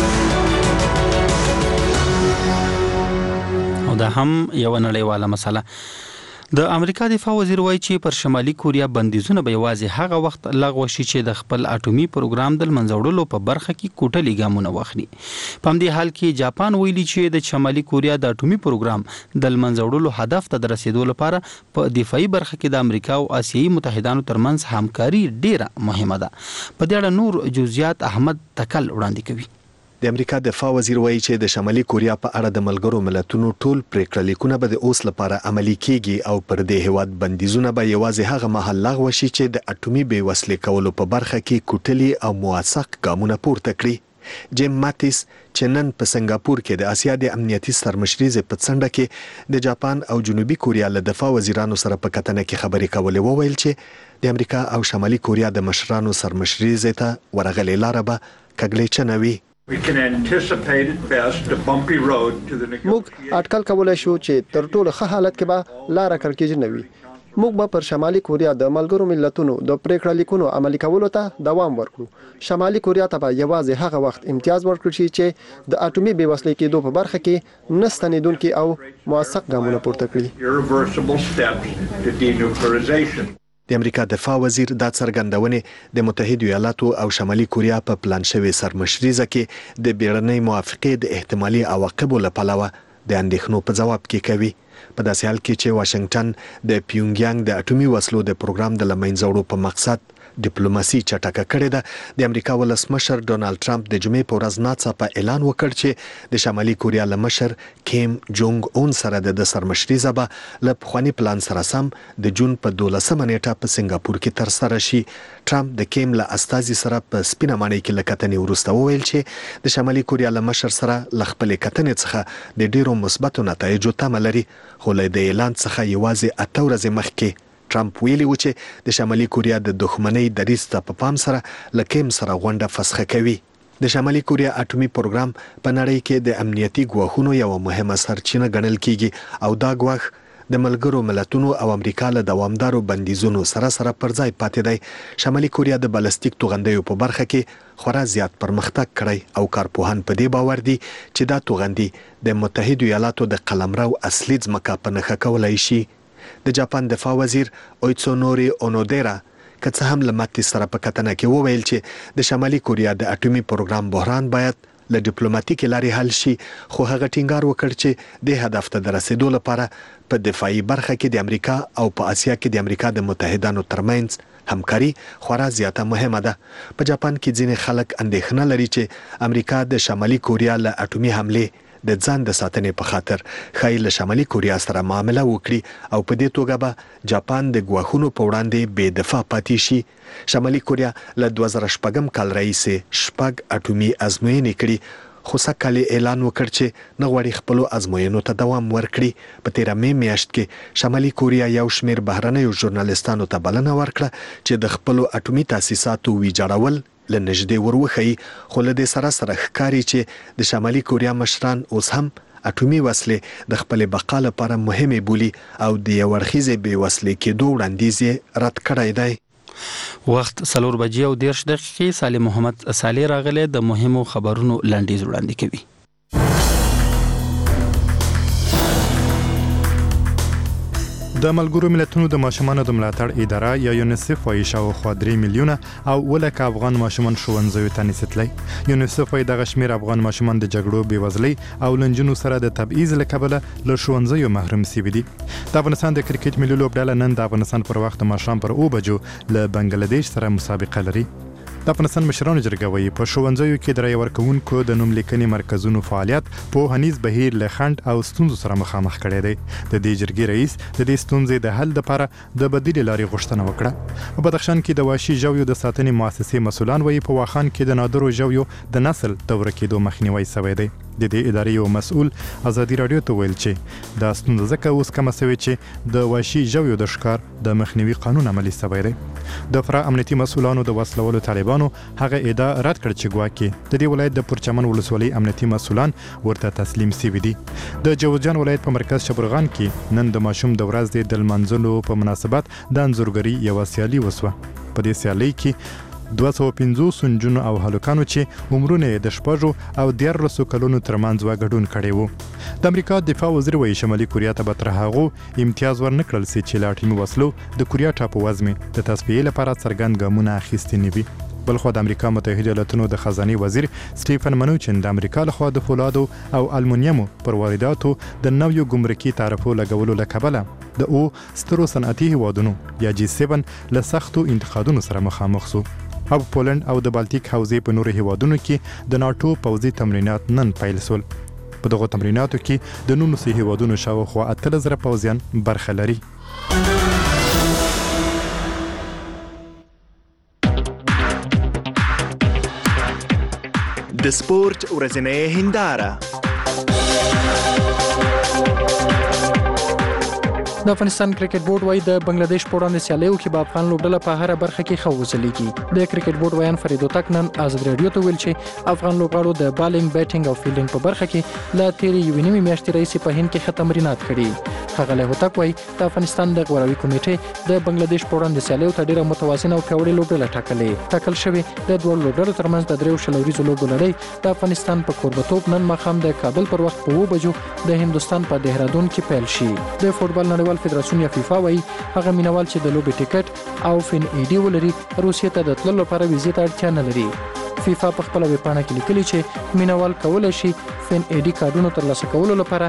او دا هم یو نړیواله مسله. د امریکا دفاع وزیر وایي چې پر شمالي کوریا بندیزونه به یوازې هغه وخت لغوه شي چې د خپل اټومي پروګرام د منځ وړلو په برخه کې کوټلي ګامونه واخلي. په همدې حال کې جاپان ویلي چې د شمالي کوریا د اټومي پروګرام د منځ وړلو هدف ته د رسیدو لپاره په دفاعي برخه کې د امریکا او آسیایي متحدانو ترمنځ همکاري ډیره مهمه ده. په دې اړه نور جزئیات احمد تکل وړاندې کوي. د امریکا دفاع وزیر وایي چې د شمالي کوریا په اړه د ملګرو ملتونو ټول پریکړه لیکونه به د اوس لپاره عملي کیږي او پر دې هیواد بندیزونه به یوازې هغه مهال لغوه شي چې د اټومي بې وسلې کولو په برخه کې کوټلي او موثق ګامونه پورته کړي. جیم ماتیس چې نن په سنگاپور کې د آسیا د امنیتي سرمشریزې په څنډه کې د جاپان او جنوبي کوریا له دفاع وزیرانو سره په کتنه کې خبرې کولې، وویل چې د امریکا او شمالي کوریا د مشرانو سرمشریزې ته ورغلې لاره به کږلې چنه وي. موږ اټکل کولای شو چې تر ټولو ښه حالت کې به لاره کړکېچ نه وي. موږ به پر شمالي کوریا د ملګرو ملتونو د پریکړه لیکونو عملي کولو ته دوام ورکړو. شمالي کوریا ته به یوازې هغه وخت امتیاز ورکړل شي چې د اټومي بې وسلې کېدو په برخه کې نه ستنېدونکي او موثق ګامونه پورته کړي. د امریکا دفاع وزیر دا څرګندونې د متحده ایالاتو او شمالي کوریا په پلان شوی سرمشریزه کې د بیړنۍ موافقې د احتمالي عواقبو له پلوه د اندېښنو په جواب کې کوي. په داسې حال کې چې واشنگټن د پیونګیانګ د اټومي وسلو د پروګرام د له منځه وړو په مقصد ډیپلوماسي چټکه کړې ده، د امریکا ولسمشر ډونالد ټرمپ د جمعې په ورځ ناڅاپه اعلان وکړ چې د شمالي کوریا له مشر کیم جونګ اون سره د سرمشریزه به له پخواني پلان سره سم د جون په 12مه نیټه په سنگاپور کې ترسره شي. ټرمپ د کیم له استازي سره په سپینه ماڼۍ کې له کتنې وروسته وویل چې د شمالي کوریا له مشر سره له خپلې کتنې څخه د ډیرو مثبتو نتایجو تمه لري، خو له د اعلان څخه یوازې 8 ورځې مخکې ټرمپ ویلي و چې د شمالي کوریا د دښمنۍ دریځ ته په پام سره له کیم سره غونډه فسخه کوي. د شمالي کوریا اټومي پروګرام په نړۍ کې د امنیتي ګواښونو یو مهمه سرچینه ګڼل کیږي او دا ګواښ د ملګرو ملتونو او امریکا له دوامدارو بندیزونو سره پر ځای پاتې دی. شمالي کوریا د بالستیک توغندیو په برخه کې خورا زیات پرمختګ کړی او کارپوهان په دې باور دي چې دا توغندي د متحده ایالاتو د قلمرو اصلي ځمکه په نښه کولای شي. د جاپان دفاع وزیر اویتسونوري اونودیرا که څه هم له ماتې سره په کتنه کې وویل چې د شمالي کوریا د اټومي پروګرام بحران باید له ډیپلوماټیکې لارې حل شي، خو هغه ټینګار وکړ چې د هدف ته د رسیدو لپاره په دفاعي برخه کې د امریکا او په آسیا کې د امریکا د متحدانو ترمنځ همکاري خورا زیاته مهمه ده. په جاپان کې ځینې خلک اندېښنه لري چې امریکا د شمالي کوریا له اټومي حملې د ځان د ساتنې په خاطر ښایي له شمالي کوریا سره معامله وکړي او په دې توګه به جاپان د ګواښونو په وړاندې بې دفاع پاتې شي. شمالي کوریا له 2006 کال راهیسې 6 اټومي ازموینې کړي، خو سږ اعلان وکړ چې نه غواړي خپلو ازموینو ته دوام ورکړي. په 13 میاشت کې شمالي کوریا یو شمېر بهرنیو ژورنالستانو ته بلنه ورکړه چې د خپلو اټومي تاسیساتو ویجاړول لنږدې وروخی، خو له دې سره سره ښکاري چې د شمالي کوریا مشران اوس هم اټومي وسلې د خپل بقا لپاره مهمه بولي او د یو اړخیزې بې وسلې کېدو وړاندیز رد کړی دی. وخت 4:30 سالم محمد صالح راغله د مهمو خبرونو لنډیز وړاندې کوي. د ملګرو ملتونو د ماشومانو د ملاتړ اداره یا یونیسف وايي شاوخوا 3 میلیونه او ولک افغان ماشومان ښوونځیو ته نسیتلی. یونیسف وايي دغه شمیر افغان ماشومان د جګړو بېوزلۍ او لنجونو سره د تبعیض له کبله له ښوونځیو محروم سوي دي. د افغانستان د کرکټ ملي لوبډله نن د افغانستان پر وخت ماښام پر 2 بجو له بنگلاديش سره مسابقه لري. د افغانستان مشرانو جرګه وايي په ښوونځیو کې د رای ورکوونکو د نوم لیکنې مرکزونو فعالیت پوهنیز بهیر له خنډ او ستونزو سره مخامخ کړی دی. د دې جرګې رئیس د دې ستونزې د حل لپاره د بدیلې لارې غوښتنه وکړه. په بدخشان کې د وحشي ژویو د ساتنې مؤسسې مسؤلان وايي په واخان کې د نادرو ژویو د نسل د ورکېدو مخنیوي شوی دی. د دې ادارې یو مسؤل ازادي رادیو ته ویل چې دا ستونزه ځکه اوس کمه شوې چې د وحشي ژویو د ښکار د مخنیوي قانون عملي شوی دی. د فرا امنیتي مسؤلانو د وسلوالو طالبانو هغه ادعا رد کړ چې ګواکې د دې ولایت د پرچمن ولسوالۍ امنیتي مسؤلان ورته تسلیم شوي دي. د جوزجان ولایت په مرکز شبرغان کې نن د ماشوم د ورځې د لمانځلو په مناسبت د انځورګرۍ یوه سیالي وسوه. په دې سیالۍ کې 250 نجونو او هلکانو چې عمرونه د 6 او 13 کلونو ترمنځ ګډون کړي وو. د امریکا دفاع وزیر وایي شمالي کوریا ته به تر هغو امتیاز ورنکړل سي چې له اټومي وسلو د کوریا ټاپووزمې د تصفیې لپاره څرګند ګامونه اخیستي نه وي. بلخو د امریکا متحده ایالاتونو د خزانه وزیر سټیفن منوچن د امریکا لخوا د فولادو او المونیمو پر وارداتو د نویو ګمرکي تعرفو لګولو لکبله د سترو صنعتي هیوادونو یا G7 له سختو انتقادونو سره مخامخ شو. او پولند او د بالټیک حوزې په نورو هیوادونو کې د ناتو پوځي تمرینات نن پیل شول. په دغه تمریناتو کې د 19 هیوادونو شاوخوا 8000 پوځیان برخه لري. د سپورت ورځنۍ هنداره. د افغانستان کرکټ بورډ وايي د بنگلاديش په وړاندې سیالیو کې به افغان لوبډله په هر برخه کې ښه وځلېږي. د کرکټ بورډ ویان فرید هوتک نن ازادي رادیو ته ویل چې افغان لوبغاړو د بالینګ بیټینګ او فیلډینګ په برخه کې له تیرې یوې نیمې میاشتې راهیسې په هند کې ښه تمرینات کړي. ښاغلی هوتک وايي د افغانستان د غوراوي کمیټې د بنگلاديش په وړاندې سیالیو ته ډېره متوازنه او پیاوړې لوبډله ټاکل شوې. د دوه لوبډلو ترمنځ د 3 شلوریزو لوبو لړۍ د افغانستان په کوربتوب نن ماښام د کابل پر وخت په 2 بجو د هندستان په دهرادون کې پیل شي. د فوټبال نړیوال فدراسیون یا فیفا وايي هغه مینوال چې د لوبې ټیکټ او فن ایډي ولري روسیې ته د تللو لپاره ویزې ته اړتیا نه لري. فیفا په خپل ویبپاڼه کې لیکلي چې مینوال کولی شي فن ایډي کارډونو ترلاسه کولو لپاره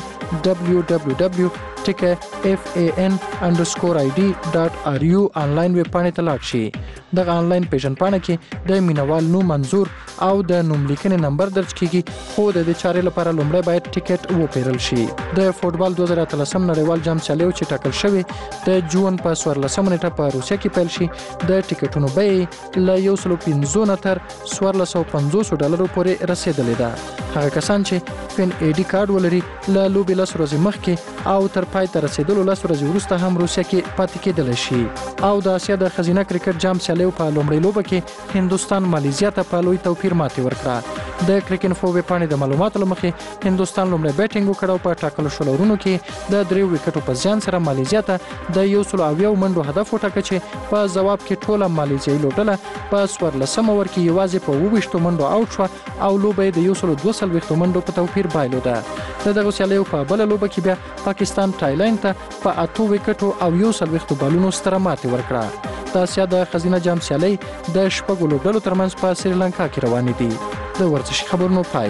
www.fan_id.ru آنلاین ویبپاڼې ته لاړ شي. دغه آنلاین پیژنپاڼه کې د مینوال نوم منظور او د نوم لیکنې نمبر درج کیږي، خو د دې چارې لپاره لومړی باید ټیکټ وپیرل شي. د فوټبال 2013 نړیوال جام سیالیو چې ټاکل شوی د جون په 14 نیټه په روسیه کې پیل شي د ټیکټونو بیې له 150 نه تر 1450 ډالرو پورې رسیدلې ده. هغه کسان چې فن ایډي کارت ولري له لوبې 10 ورځې مخکې او تر پای ته رسیدلو 10 ورځې وروسته هم روسیه کې پاتې کېدلی شي. او د اسیا د ښځینه کرکټ جام سیالیو په لومړۍ لوبه کې هندستان مالیزیا ته په لوی توپیر ماتې ورکړه. د کرکټ انفو ویبپاڼې د معلوماتو له مخې هندستان لومړی بیټینګ وکړ او په ټاکلو شلو رونو کې د 3 وکټو په زیان سره مالیزیا ته د 170 منډو هدف وټاکه چې په ځواب کې ټوله مالیزیایي لوبډله په 14 اوور کې یوازې په 20 منډو آوټ شوه او لوبه یې د 122 منډو په توپیر بایلوده. د دغه سیالیو په بله لوبه کې بیا پاکستان تایلند ته په 8 وکټو او 21 بالونو ستره ماتې ورکړه. د اسیا د ښځینه جام سیالۍ د 6 لوبډلو ترمنځ په سریلانکا کې روانې دي. د ورزشي خبرونو پای.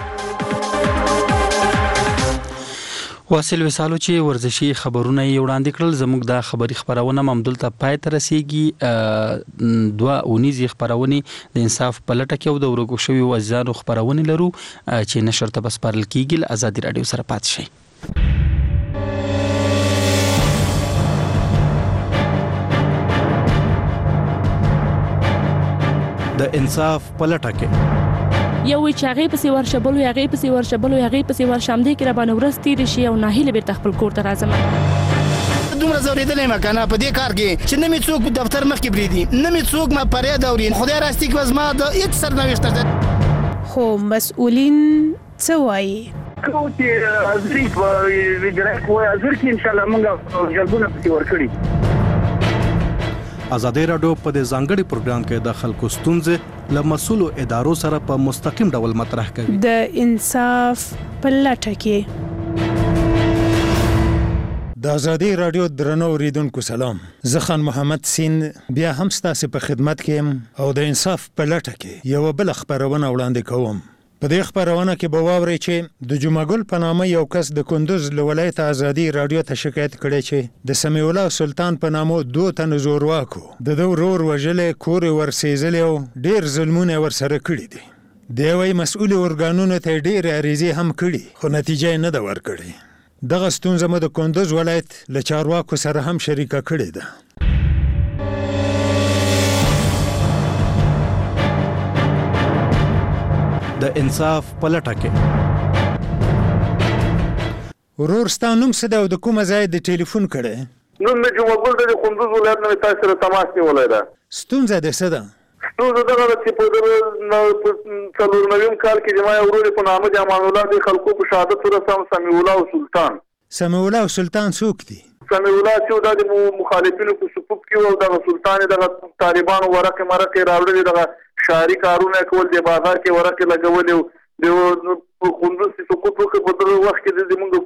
واصل وسالو چې ورزشي خبرونه یې وړاندې کړل. زموږ د خبري خبرونه ممدلته پای ته رسیږي. 2 اونیزي خبرونه د انصاف په لټه کې او د ورګو شوی وزارو خبرونه لرو چې نشر ته بسپارل کیږي. ازادي رادیو سره پات شي. د انصاف په لټه کې یو چې هغه پسې ورشبلو هغه پسې ورشبلو هغه پسې ورشم دې کې را باندې ورستې شي او ناهیله به تخپل کور ته راځم. دومره زورېدلی یم که نه په دې کار کې چې نه مې څوک دفتر مخکې پرېږدي نه مې څوک ما فریاد اوري خدای راستي کې به زما د هېڅ سرنوشت خو مسؤلین څه وایي کوم چې حاضري په وجرایت وایي حاضر کې انشاءالله موږ جلبونه پسې ورکړي ازادي راډیو په دې ځانګړي پروګرام کې د خلکو ستونزې له مسؤلو ادارو سره په مستقیم ډول مطرح کوي د انصاف په لټه کې د ازادي راډیو درنو اوریدونکو سلام زه خان محمد سین بیا هم ستاسو په خدمت کې او د انصاف په لټه کې یو بل خبرونه وړاندې کوم په دې خبرونه کې به واورئ چې د جمعګل په نامه یو کس د کندوز له ولایت ازادي راډیو ته شکایت کړی چې د سمیع الله سلطان په نامه 2 تن زورواکو د ورور وژلې کور ورسېزلې او ډیر ظلمونه ورسره کړی دي د وی مسؤل اورګانونو ته ډیر عریضې هم کړي خو نتیجه نه ده ورکړې دغه ستونزه مو د کندوز ولایت له چارواکو سره هم شریکه کړې ده د انصاف په لټه کې ورور ستا نوم څه ده او د کومه ځای د ټلیفون کړی نوم مې جمعګل د کندوز ولایت نه تاسو سره تماس نیولی ده ستونزه دې څه ده ستونزه دغه ده چې په 1999 کال کې زما یو ورور په نامه د امان الله د خلکو په شهادت ورسم سمیع الله سلطان سمیع الله سلطان څوک دی سمیع الله چې د مخالفینو په صفوف کې او د سلطان د طالبانو ورقه مرقه راوړل دغه شهري کارونه کول د بازار کې ورقه لګول د کندوز سقوط په وخت کې د موږ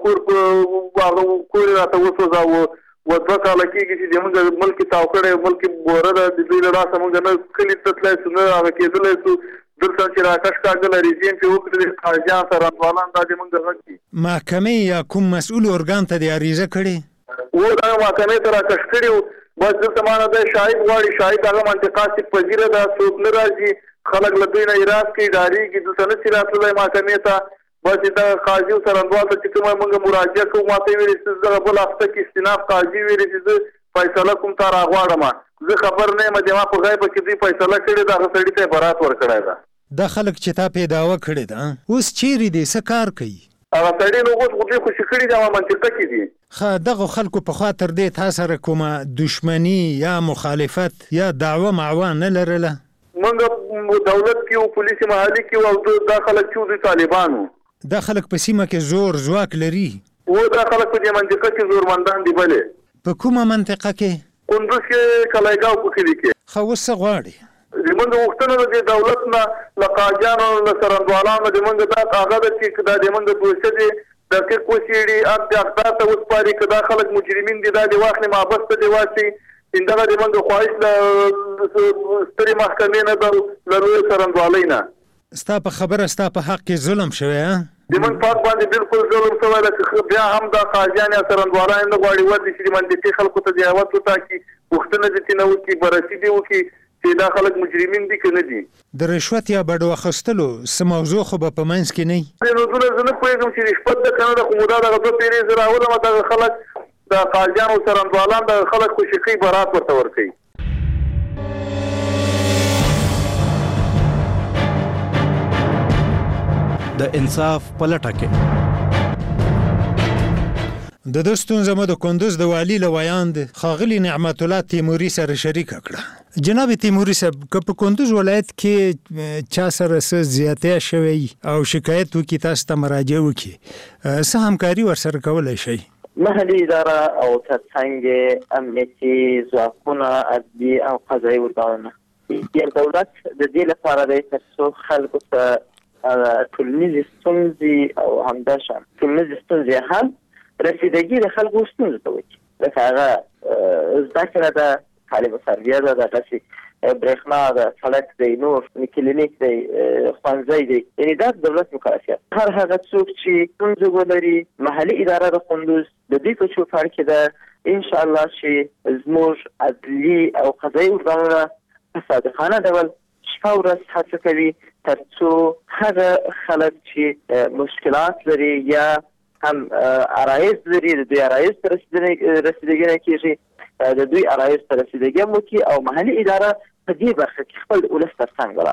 کور راته وسوځاو و دوه کاله کېږي چې موږ ملک تاو کړی ملک بوره ده د دوی له لاسه موږ نه کلي ته تللی سو نه هغه کېدلی سو دلته چې راکش کاږل ریزیم چې وکړي قاضیان سره ځوانان دا د موږ غږ دي محکمې یا کوم مسؤل ارګان ته د عریضه کړې و دا محکمې ته راکش کړي بس دلته مانه د شاهد غواړي شاهد هغه منطقه چې پذیره ده څوک نه راځي خلک له دوی نه اعراض کوي ډارېږي دلته نه شي راتللی محکمې ته بس دا قاضي او څرنګوال ته چې کومه موږ مراجعه کوو ماته ویلي چې دغه بل هفته کې استیناف قاضي ویلي چې زه فیصله کوم تا راغواړم زه خبر نه یم چې ما په غیبه کې دوی فیصله کړې ده هغه سړي ته برات ورکړی ده دا خلک چې تا پیداوه کړې ده اوس چیرې دي څه کار کوي هغه سړي نو اوس خو دوی خوشي کړي دي هغه منطقه کې دي ښه دغو خلکو پخوا تر دې تا سره کومه دشمني یا مخالفت یا دعوه معوا نه لرله موږ دولت کې او پولیس محلي کې او دا خلک چې دوی طالبانو دا خلک په سیمه کې زور ځواک لري و دا خلک په دې منطقه کې زورمندان دي بلې په کومه منطقه کې کندوز کې کلایګاو په کلي کې خو اوس څه غواړي زمونږ غوښتنه ده د دولت نه له قاضیانو له څرنګوالانو زمونږ دا هغه ده چې دا زمونږ دوسته دي دقیق وڅېړي اقدار ته وسپاري که دا خلک مجرمین دي دا د واخلي محبس ته دې واچوي دغه زمونږ خواهش له سترې محکمې نه ده له لویې څرنګوالۍ نه ستا په خبره ستا په حق کې ظلم شوی زمونږ پاک باندې بالکل ظلم شوی ده که بیا هم دا قاضیان یا څرنګوالان نه غواړي ورځي چې د منطقې خلکو ته دعوت وټاکي پوښتنه دې ترېنه وکړي بررسي دې وکړي چې دا خلک مجرمین دي که نه دي د رشوت یا بډو اخیستلو څه موضوع خو به په منځ کې نه وي نوزونه زه نه پوهېږم چې رشوت ده که نه ده خو مو دا دغه 2 پیرې زه راولم دغه خلک د قاضیان او څرنګوالان دغه خلک خوشي کوي برات ورته ورکوي د انصاف په لټه کې د دې ستونزه مو د کندوز د والي له ویاند ښاغلي نعمت الله تیموري سره شریکه کړه جناب تیموري صاحب که په کندوز ولایت کې چا سره څه زیاتې شوی او شکایت وکړي تاسو ته مراجعه وکړي څه همکاري ورسره کولی شئ محلي اداره او ترڅنګ امنیتي ځواکونه عدلي او قضایي ارګانونه یو دولت د دې لپاره دی تر څو خلکو ته ټولنیزې ستونزې او همداشان ټولنیزې ستونزې هم رسیدګي د خلکو ستونزو ته وکړي لکه هغه زده کړه ده تعلیم تربیه ده دغسې برېښنا ده سړک دی نور کلینیک دی ښوونځی دی یعنې دا د دولت مکلفیت هر هغه څوک چې ستونزې ولري محلي اداره د کندوز د دوی په چوپړ کې ده انشاءالله چې زموږ عدلي او قضایي ارګانونه په صادقانه ډول شپه ورځ هڅه کوي تر څو هغه خلک چې مشکلات لري یا هم عرایض لري د دوی عرایض ته رسیدګي نه کېږي د دوی عرایض ته رسیدګي هم وکړي او محلي اداره په دې برخه کې خپل ولس تر څنګ ولاړه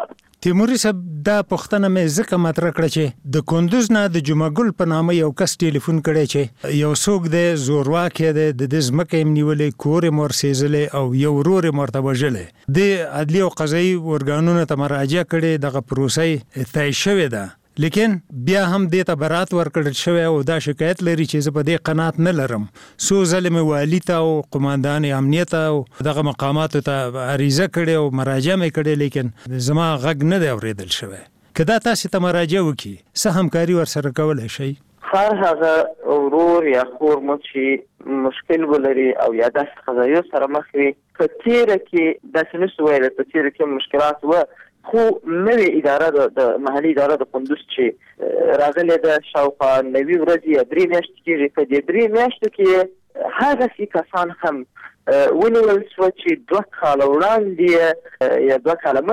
تیموري صاحب دا پوښتنه مې ځکه مطرح کړه چې د کندوز نه د جمعګل په نامه یو کس ټلیفون کړی چې یو څوک دی زورواکي دی د دې ځمکه یې نیولې کور یې ورسېزلی او یو ورور یې ورته وژلی د عدلي او قضایي ارګانونو ته مراجعه کړې دغه پروسه یې طی شوې ده لیکن بیا هم دې ته برات ورکړل شوی او دا شکایت لري چې زه په دې قناعت نه لرم څو ځلې مې والي ته او قماندان امنیت او دغه مقاماتو ته عریضه کړې او مراجعه مې کړې لیکن زما غږ نه دی اورېدل شوی که دا تاسې ته مراجعه وکړي څه همکاري ورسره کولی شئ هر هغه ورور یا خور مو چې مشکل ولري او یا داسې قضایو سره مخ وي په تیره کې داسې نشو ویلی په تیره کې مشکلات وه خو نوې اداره د محلي اداره د کندوز چې راغلې ده شاوخوا 90 ورځې یا 3 میاشتې کېږي په دې 3 میاشتو کې هغسې کسان هم ونیول شوه چې 2 کاله وړاندې یا 2 کاله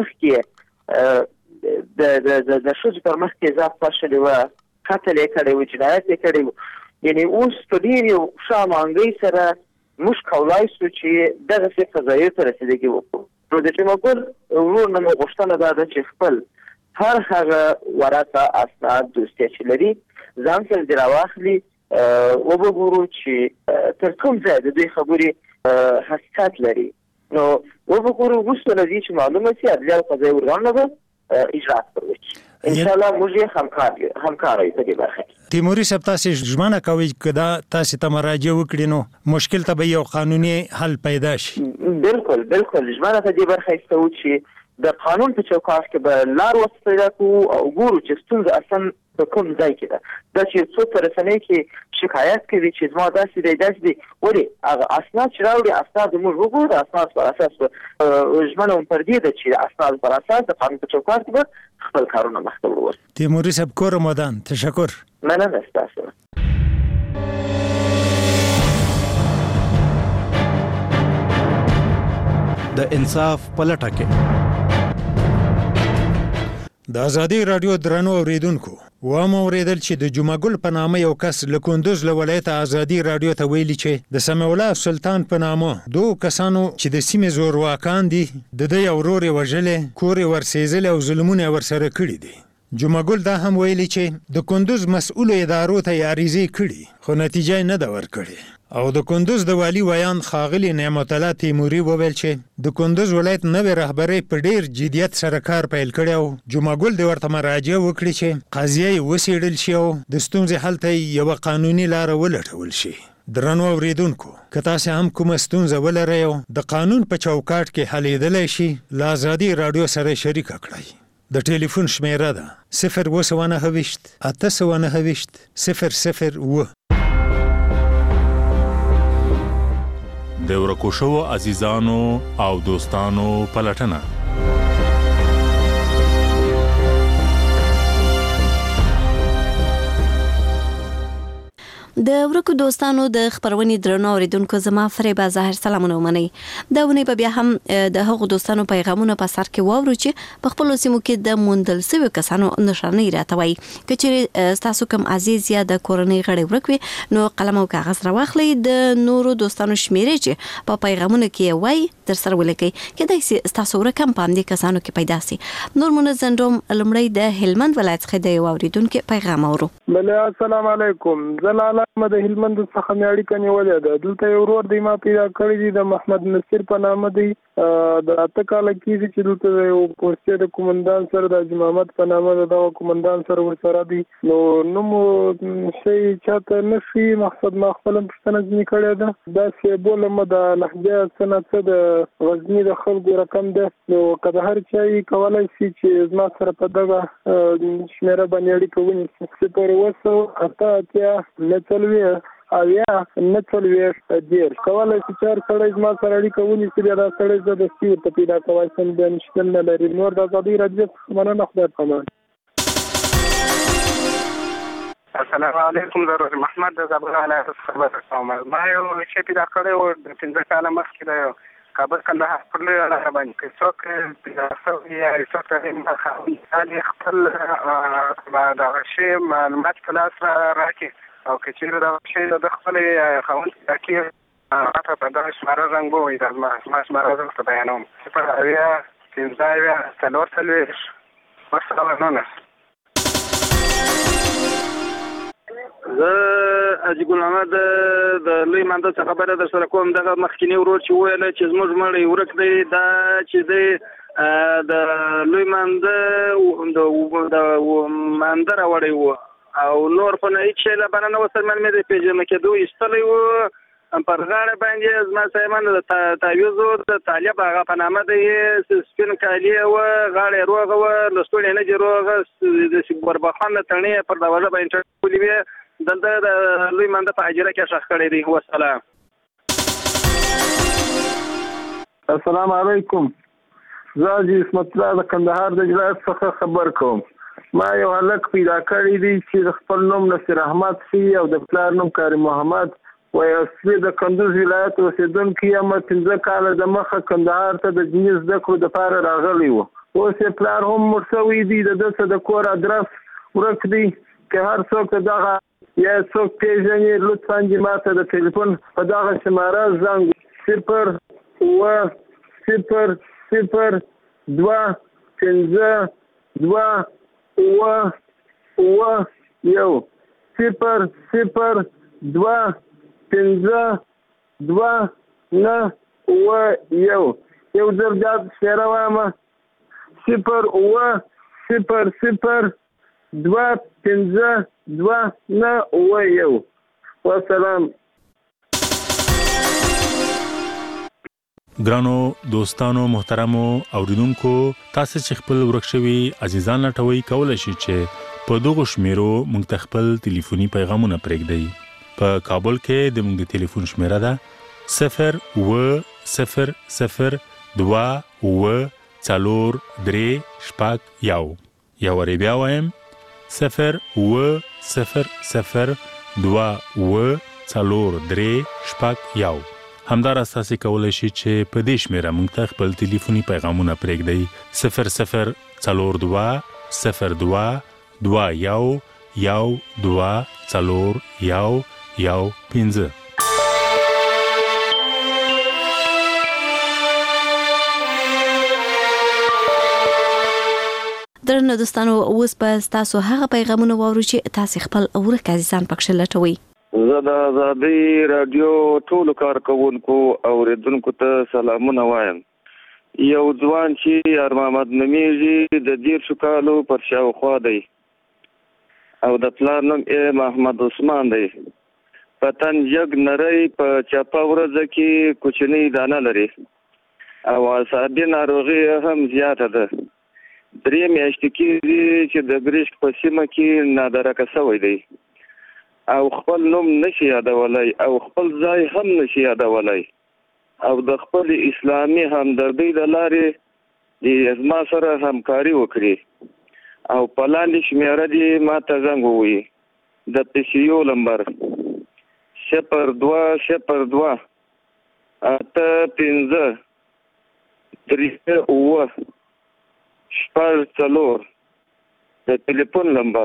مخکې د ښځو پر مخ تیزاب پاشلې وه قتل یې کړی و جنایت یې کړی و یعنې اوس په ډېر یو ښه هماهنګۍ سره موږ کولی شو چې دغسې قضایو ته رسېدګي وکړو نو د جمعګل ورور نه مو غوښتنه دا ده چې خپل هر هغه ورته اسناد دوستیه چې لري ځان سره دې راواخلي وبګورو چې تر کوم ځای د دوی خبرې حقیقت لري نو وبګورو وروسته له دې چې معلومه شي عدلي او قضایي ارګانونه به اجرات پر وکړي انشاءالله موږ یې همکاره یو په دې برخه کې تیموري صاحب تاسې ژمنه کوئ که دا تاسې ته مراجعه وکړي نو مشکل ته به یو قانوني حل پیدا شي بالکل ژمنه په دې برخه ایستو چې د قانون په چوکاټ کې به لار ورته پیدا کړو او ګورو چې ستونزه اصلا په کوم ځای کې ده دا چې څوک په رسنۍ کې شکایت کوي چې زما داسې دی ولې هغه اسناد چې راوړي اسناد موږ وګورو د اسناد پر اساس ژمنه مو پر دې ده چې اسناد پر اساس د قانون په چوکاټ کې به خپل کارونه مخته وړو تیموري صاحب کور مدان تشکر مننه ستاسو د انصاف پلټه کې د ازادي رادیو درنو اوریدونکو وامه اوریدل چې د جمعګل په نامه یو کس له کندوز له ولایته ازادي رادیو ته ویلي چې د سمیع الله سلطان په نامه 2 کسانو چې د سیمې زورواکان دي د ده یو ورور یې وژلی کور یې ورسېزلی او ظلمونه یې ورسره کړي دي جمعګل دا هم ویلي چې د کندوز مسؤلو ادارو ته یې عریضې کړي خو نتیجه یې نه ده ورکړې او د کندوز د والي ویان ښاغلي نعمت الله تیموري وویل چې د کندوز ولایت نوې رهبرۍ په ډیر جدیت سره کار پیل کړی او جمعګل دې ورته مراجعه وکړي چې قضیه یې وڅېړل شي او د ستونزې حل ته یوه قانوني لاره ولټول شي درنو اوریدونکو که تاسې هم کومه ستونزه ولرئ او د قانون په چوکاټ کې حلېدلی شي له ازادي راډیو سره شریکه کړئ د ټلیفون شمیره ده 029 829 001 د ورکو شوو عزیزانو او دوستانو پلټنه د ورکو دوستانو د خبرونې درنو اوریدونکو زما فریبا ظاهر سلامونه ومنئ دا ونې په بیا هم د هغو دوستانو پیغامونه په سر کې واورو چې په خپلو سیمو کې د موندل سویو کسانو نښانې راته وایي که چیرې ستاسو کوم عزیز یا د کورنۍ غړی ورک وي نو قلم او کاغذ راواخلئ د نورو دوستانو شمیرې چې په پیغامونو کې وایي درسره ولیکئ کیدای شي ستاسو ورک هم په همدې کسانو کې پیدا سي نور منظم روم لومړی د هلمند ولایت څخه د یو اوریدونکو پیغام اورو بله السلام علیکم زلاله د هلمند څخه مې اړیکه نیولې ده دلته یو ورور دی ما پیدا کړی دی د محمد نصیر په نامه دی د 8 کاله کېږي چې دلته یو پوسټ د کومندان سره د محمد په نامه د کومندان سره ورسره دی نو مو شي چاته نشي مقصد ما خپل پښتنه ځنی کړی ده دا چې بولم د لهجه سنت د غزنی د خلکو رقم ده نو کله هر چای کولای شي چې ما سره په دغه شمیره باندې اړیکه ونیسي چې پر وسو اته اویا نتلوي ډیر کولای شي چار سړی ما سره اړیکه ونیسي بیا دا سړی زه د سیو ته پیدا کوای شم د نشتل نه لري نور د ازادي راډیو مننه خدای پامان السلام علیکم زه محمد د زابل ولایت څخه کوم ما یو شی پیدا کړی و د 15 کاله مخکې د کابل کندهار پر لاره باندې څوک پیدا شوی یا څوک خپل د شی معلومات په لاس راکړي او که چیرې دا شی د خپل خاوند کې راته په دغه شماره رنګ ووایي د ما شماره درته بیانوم 0 15 40 والسلام. زه حاجي ګل محمد د لوی مانده څخه خبره در سره کوم. دغه مخکینی ورور چې ویل چې زموږ مړی ورک دی، دا چې دی د لوی مانده د مانده راوړی و او نور خو نه هیڅ شی له بره نه ورسره معلومې دی پېژنه کېدو ایستلی و پر غاړه باندې زما صاحبان د تعویض د طالب هغه په نامه دی سپین کالي وه، غاړه یې روغه وه، لستوڼې نه دي روغه، د ګوربخان د تڼۍ پر دروازه باندې ټکولې وې. دلته د لوی مانده په حجره کې ښخ کړی دی. والسلام. السلام علیکم. زه حاجي اسمت الله د کندهار د جلات څخه خبر کوم. ما یو هلک پیدا کړی دی چې خپل نوم نصیر احمد سی او د پلار نوم کاری محمد وای اصلي د کندوز ولایت اوسیدونکی یم. 15 کاله د مخه کندهار ته د دیني زده کړو دپاره راغلی و. اوس یې پلار هم مړ شوی دی. د ده څه د کور ادرس ورک دی. که هر څوک دغه یا څوک پېژني لطفا دې ما ته د ټلیفون په دغه شماره زنګ 0-2-5-2-2-1 یو ځل بیا شمېره وایمه 0-2-5-2-2-1. والسلام. ګرانو دوستانو محترمو اوریدونکو، تاسو چې خپل ورک شوي عزیزان لټوي کولای شئ چې په دغه شمیرو موږ ته خپل ټلیفوني پیغامونه پرېږدئ. په کابل کې د موږ د ټلیفون شمیره ده 0-0-0-2-4-3-1. یو وری بیا وایم 0-0-0-2-4-3-1. همدارس تاسو کولای شئ چې په دې شمیره موږ ته خپل ټلیفوني پیغامونه پرېږدئ 0-0-02-2-1-1-2-4-1-1-5. درنو دوستانو، اوس به تاسو هغه پیغامونه واورو چې تاسو خپل ورک عزیزان پکښ لټوي. زه د آزادۍ رادیو ټولو کارکوونکو او اوریدونکو ته سلامونه وایم. یو ځوان چې ارمامد نومیږي د 10 کالو پر شاوخوا دی او د پلار نوم محمد عثمان دی. پتن جګ نری په چپه ورځ کې کوچنی دانه لري او اعصابي ناروغي هم زیاته ده. 3 میاشتې کېږي چې د ګریشک په سیمه کې نادرکه شوی دی او خپل نوم نشي یادولی او خپل ځای هم نشي یادولی او د خپل اسلامي همدردۍ د لارې د زما سره همکاري وکړي او په لاندې شمیره دې ما ته زنګ ووهي. د PCU نمبر 02-85-3-4. د ټلیفون نمبر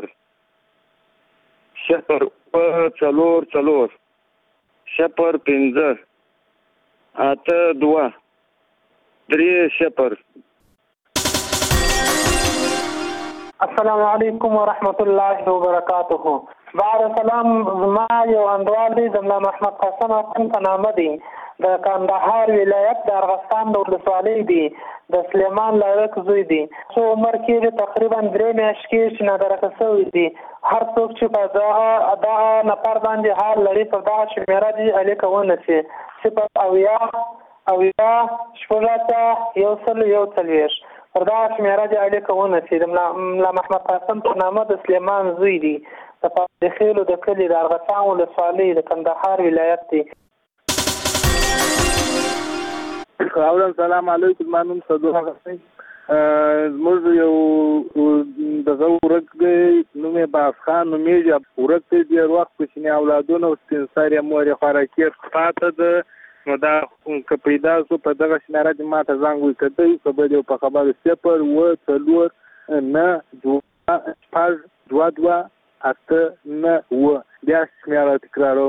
0-4-4-0-5-8-2. السلام علیکم ورحمت الله وبرکاته. بعد سلام، زما یو انډوال دی د ملا محمد قاسم اخوند په نامه دی، د کندهار ولایت د ارغستان د ولسوالۍ دی، د سلیمان لایق زوی دی. څو عمر کې تقریبا 3 میاشتې کې چې نادرکه شوی دی. هر څوک چې په دغه نفر باندې حال لري په دغه شمیره دي الیکه ونسي 0-0-1-1-1-1 پر دغه شمیره دي الیکه ونسي. د ملا محمد قاسم په نامه د سلیمان زوی دی، د خیلو د کلي د ارغستان ولسوالۍ د کندهار ولایت دی. اولا سلام علیکم. ما نوم صدوق غسنی. زموږ یو دغه ورک دی، نوم یې باز خان نومیږي. ورک دی ډېر وخت کوچني اولادونه او سپین سر یې مور یې خوراکي پاته ده. نو دا که پیدا شو په دغه شمیره دې ما ته زنګ وکړئ که به یو په خبره 0-4-4-2-2-8-9. بیا شمیره تکراروم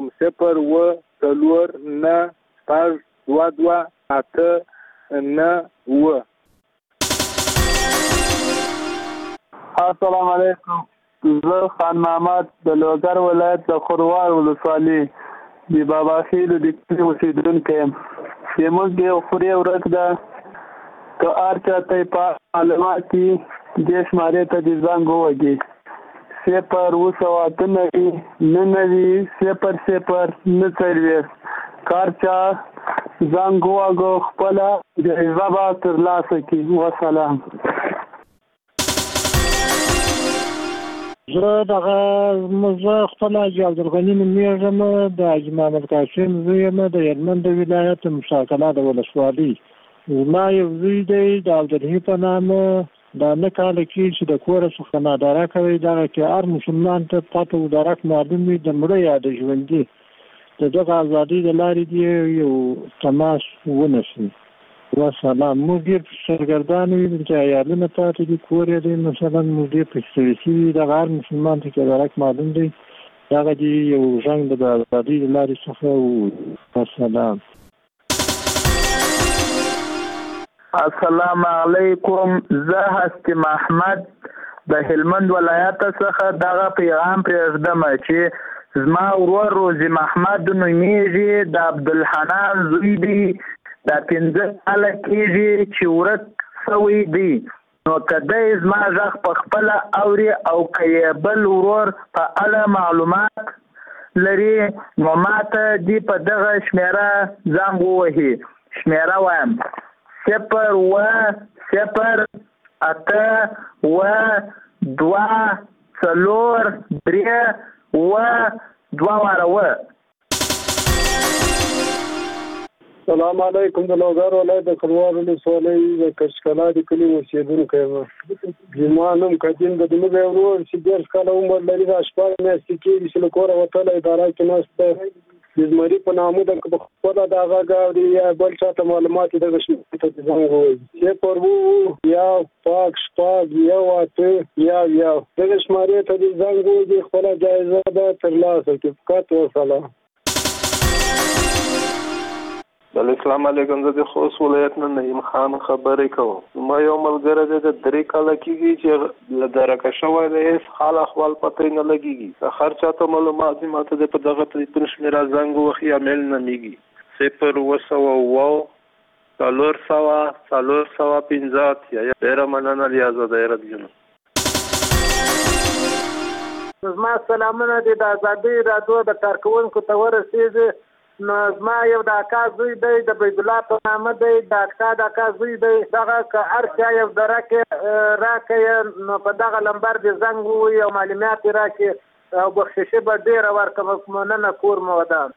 0-4-4-2-2-8-9. علیکم. زه خان محمد د لوګر ولایت د خروار ولسوالۍ د بابا خیل د کلي اوسېدونکی یم. زموږ یو خوري ورک ده که هر چا ته یې په معلومات وي دې شمارې ته دې زنګ ووهي 0 کار چا زنګ وواهه خپله جایزه به ترلاسه کړي. وسلام. زه خپل حاجي عبدالغني نومېږم، د حاجي محمد قاسم زوی یم، د هلمند ولایت مشاکله د ولسوالۍ. زما یو زوی دی د عبدالحی په نامه، دا 9 کاله کېږي چې د کوره څخه ناداره کوي. دغه کې هر مسلمان ته پته و درک معلوم وي د مړه یا د ژوندي د دغه ازادۍ د لارې دې یو تماس ونیسي. وسلام. موږ ډېر سرګردان وي چې عیالونه پاتې دي، کور یې دی مثلا موږ ډېر پکې ستړي شوي. دغه هر مسلمان ته کې درک معلوم دی دغه دې یو ژنګ د ازادۍ د لارې څخه. وسلام. السلام علیکم. زه هستی محمد د هلمند ولایت څخه دغه پیغام پرېږدم چې زما ورور روزي محمد نومېږي، د عبدالحنان زوی دی، دا 15 کاله کېږي چې ورک سوی دی. نو که دی زما غږ په خپله اوري او که یې بل ورور په اړه معلومات لري نو ماته دې په دغه شمېره زنګ ووهي. شمېره وایم 0-0-2-4-3-2. سلام علیکم. د لوګر ولایت د خروار ولسوالۍ د کشکلا د کلي اوسېدونکی یم. زما نوم قدیم د زموږ یو ورور چې 10 کاله عمر لري، دا 6 میاشتې کېږي چې له کوره وتلی اداره کې ناست دی. د زمري په نامه د خپله د غږ اوري یا بل چا ته معلومات یې دغه شمېرې ته زنګ ووهي 0-1-8-1 دغه شمېرې ته دې زنګ ووهي خپله جایزه به ترلاسه کړي. فقط وسلام. السلام علیکم. زه د خوست ولایت نه نعیم خان خبرې کوم. ما یو ملګری دی د 3 کاله کېږي چې له درکه شوی دی، هېڅ حال احوال پته نه لګېږي. که هر چا ته معلومات وي ماته د په دغه تلیفون شمېره زنګ ووهي یا میل نمیږي 0-2-4-450. ډېره مننه. لیازاده رادیو. زما سلامونه دي د ازادۍ راډیو د کارکوونکو ته ورسېږي. نو زما یو د اکا زوی دی د بیت الله په نامه دی، د اکا زوی دی. دغه که هر چا یو درکې راکړي نو په دغه لمبر دې زنګ ووهي او معلومات یې راکړي او بخششي به ډېره ورکړم. مننه. کور مو ودان.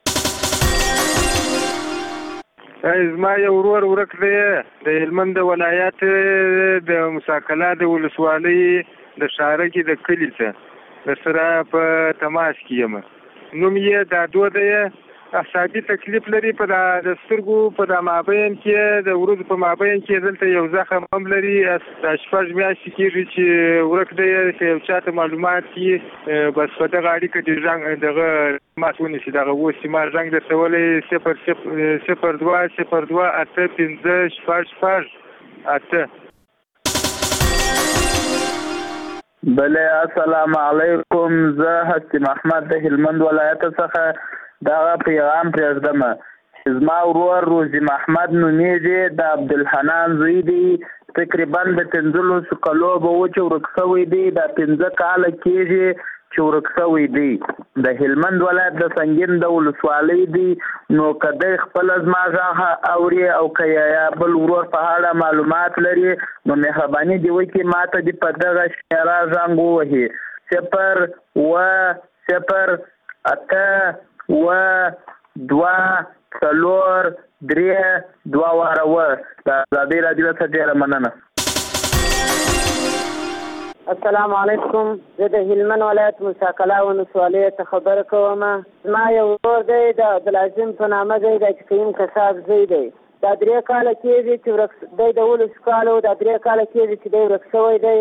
زما یو ورور ورک دی د هلمند ولایت د مساکله د ولسوالۍ د شارکې د کلي څخه سره په تماس کې یم. نوم یې دادو دی. اعصابي تکلیف لري په د سترګو په د مابین کې د ورځو په مابین کې دلته یو زخم هم لري. د 6 میاشتې کېږي چې ورک دی. که یو چا ته معلومات وي بس په دغه اړیکه دې زنګ دغه معلومات ونیسي. دغه اوس چې ما زنګ درته ولی 0-2-0-8-5-8. بله. السلام علیکم. زه هستی محمد د هلمند ولایت څخه دغه پیغام پرېږدم چې زما ورور روزي محمد نومېږي، د عبدالحنان زوی دی. تقریبا د 15 کالو به و چې ورک شوی دی. دا 15 کاله کېږي چې ورک شوی دی. د هلمند ولایت د سنګین د ولسوالۍ دی. نو که دی خپله زما غږ اوري او که یا بل ورور په اړه معلومات لري نو مهرباني دې وکړي ماته دې په دغه شمېره زنګ ووهي 0-2-4-3-2. د ازادۍ راډیو څخه ډېره مننه. السلام علیکم. زه د هلمند ولایت مساکله ولسوالۍ څخه خبره کوم. زما یو ورور دی د عبدالعظیم په نامه دی، د کریم کساب زوی دی. دا 3 کاله کېږي چې ورک دی. د 19 کالو دا 3 کاله کېږي چې دی ورک شوی دی.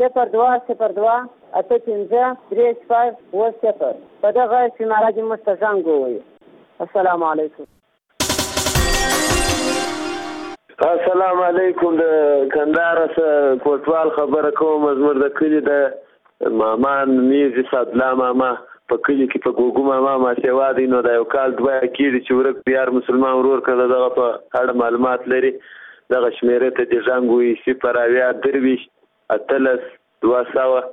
0-2-0-2-8-5-3-2. په دغه شمېره کې موږ ته زنګ ووهي. السلام علیکم. السلام علیکم. د کندهار څخه کوټوال خبره کوم. زموږ د کلي د ماما میږي صدلا ماما په کلی کې په ګوګو ماما ما سیوا دی نو دا یو کال دوه کېږي چې ورک یار مسلمان ورور کړه دغه په اړه معلومات لري دغه شمیرې ته د ژوند وي 0 اتلس 200.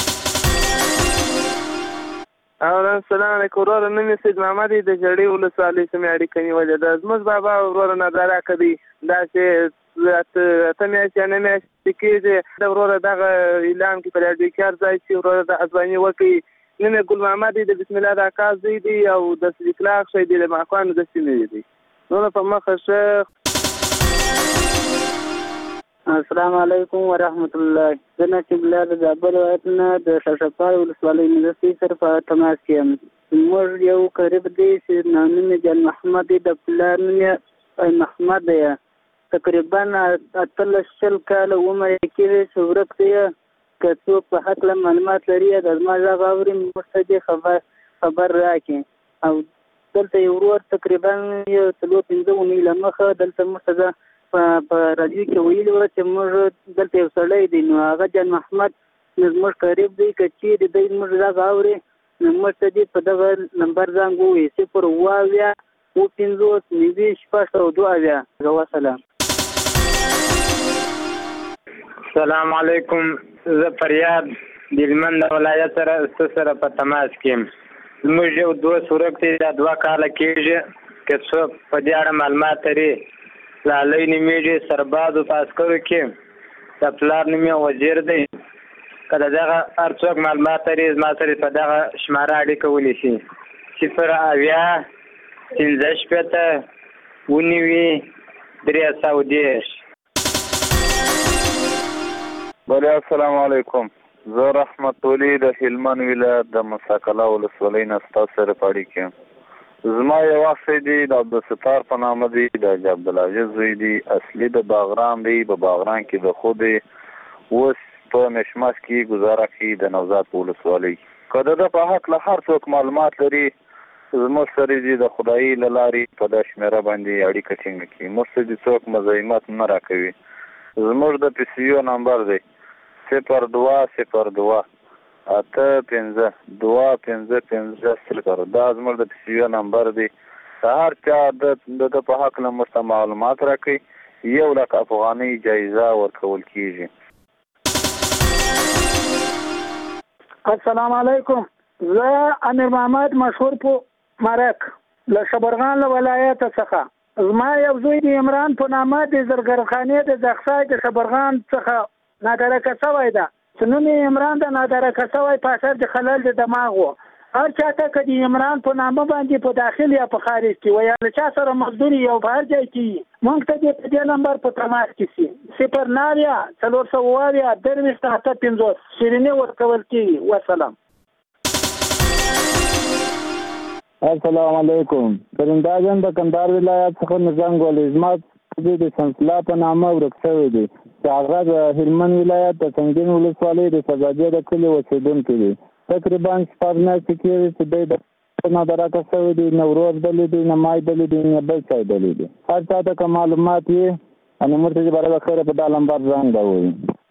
السلام علیکم ورور نن سید محمد د جړې ولسوالۍ سمې اړیکې نیولې ده زموږ بابا ورور نظر کوي دا چې ته میاشتې نه میاشتې کېږي د ورور دغه اعلان کې پر اړیکې کار ځای چې ورور د ازباني وکړي نن ګل محمد د بسم الله د کاز دی او د اخلاق شي د ماکوانو د سیمې دی نو په مخه شیخ. السلام علیکم ورحمت الله. زه نقیب الله د زابل ولایتنا د شاشقار ولسوالۍ مدرسې سره په تماس کې یم. موږ یو قریب دی چې نوم جان محمد د پلان نوم محمد دی تقریبا 18 کال عمر کې چې ورک دی که څوک په حق له معلومات لري د زما غږ اوري مستدي خبر راکړي او دلته یو ورور تقریبا 3-5 اونۍ لمخه دلته مستده په راډیو کې ویلي وو چې موږ دلته یو سړی دی نو هغه جان محمد زموږ قریب دی که چیرې دی زموږ غږ اوري نو موږ ته دې په دغه نمبر زنګ ووایي 0 وسلام. السلام علیکم. زه فریاد د هلمند ولایت سره په تماس کې یم. زموږ یو دوست ورک دی دا 2 کاله کېږي که څوک په دې اړه معلومات لري لالی نومیږي سربازو په عسکرو کې د پلار نوم یې وزیر دی که د دغه هر څوک معلومات لري زما سره په دغه شماره اړیکه ونیسي 0 بله السلام علیکم. زه رحمت ولی د هلمند ولایت د مساکلا ولسوالۍ نه ستاسو سره په اړیکه یم. زما یو وخت دی د عبدالستار په نامه دی د عبدالعزیز زوی دی اصلي د باغران دی په باغران کې د خود اوس په مشماس کې گزاره کوي د نوزاد په ولسوالۍ که د په حق له هر څوک معلومات لري زموږ سره دی د خدایي له لارې په دا شمېره باندې اړیکه ټینګه کړي موږ ته دې څوک مزاحمت نه راکوي. زموږ د پی سی یو نمبر دی 0202 85255 دا زموږ د پی سی یو نمبر دی. هر چا د په حق له موږ ته معلومات راکوي 1,00,000 افغانۍ جایزه ورکول کیږي. السلام علیکم. زه امیر محمد مشهور په مرک له شبرغان له ولایت څخه زما یو زوی د عمران په نامه د زرګرخانې د زخصای د شبرغان څخه نادرکه شوی ده چې نوم یې عمران د نادرکه شوی په اثر د خلل د دماغ و. هر چاته که د عمران په نامه باندې په داخل یا په خارج کې ویا له چا سره مزدوري یو په هر ځای کې مونږ ته دې په دې نمبر په تماس کې سي 0 شیریني ورکول کېږي. وسلام. السلام علیکم. پرنده جان د کندهار ولایت څخه نظام ګولې زما د سنسلا په نامه ورک شوی دی چې هغه د هلمند ولایت د سنګین ولسوالۍ د سزاجې د کلي اوسېدونکی دی. تقریبا 4 میاشتې کېږي چې دی د نادرکه شوی دی نه ورور دلی دی نه مای دلی دی نه بل څه دلی دی. هر چا ته که معلومات وي نو موږ ته چې برابر خیره په دا لمبر زنګ ووایي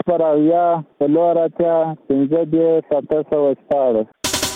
0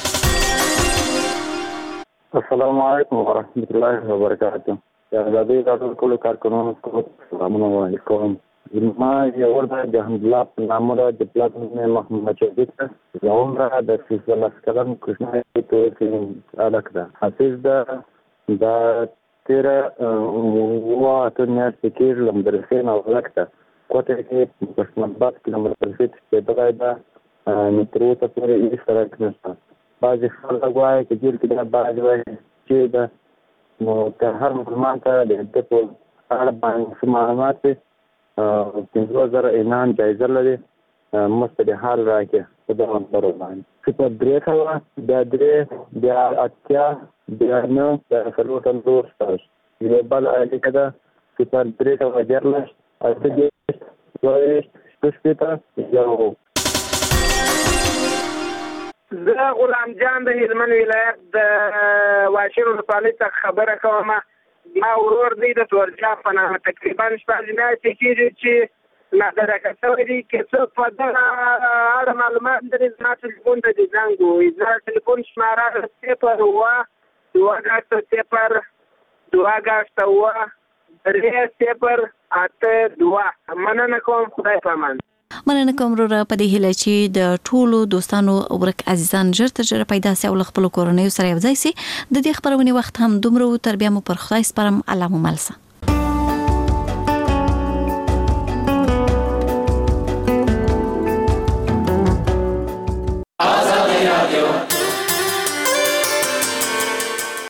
السلام علیکم ورحمۃ اللہ وبرکاتہ. د دې ټول کارکونونو ته سلامونه علیکم. ما یو ورته د حمدالله په نامه د پلاتنوم محمد شفیق یو عمره د 13 کلن کوشنه ته الک ده حافظ ده د 13 و میاشتې کې لمدرسې نه ولکته کوټه کې په اسمباد کې لمدرسې ته بلای ده نترو ته پورې یې سره کنه بعضې خلک وایي چې جیل کې دا بعضې وایي چې ده نو که هر مسلمان ته د ده په اړه باندې څه معلومات وي 50,000 انعام جایزه لري موږ ته د حال راکړي په دغه نمبر باندې 0 بیا 3 بیا 8 بیا 9 بیا 4 ستاسو یو بل اړیکه ده 0 زه غلام جان د هلمند ولایت د واشیر ولسوالۍ څخه خبره کوم. ما ورور دی د تورجا په نامه تقریبا 4 میاشتې کېږي چې نظر شوی دی که څوک په دغه اړه معلومات لري زما ټلیفون ته دې زنګ ووهي. زما ټلیفون شماره 0 مننه کوم. خدای پامان. مننه کوم وروره په دې هیله چې د ټولو دوستانو ورک عزیزان ژر تر ژره پیدا سي او له خپلو کورنیو سره یو ځای سي. د دې خبرونې وخت هم دومره تر بیا مو پر خدای سپارم. الله مو مل شه.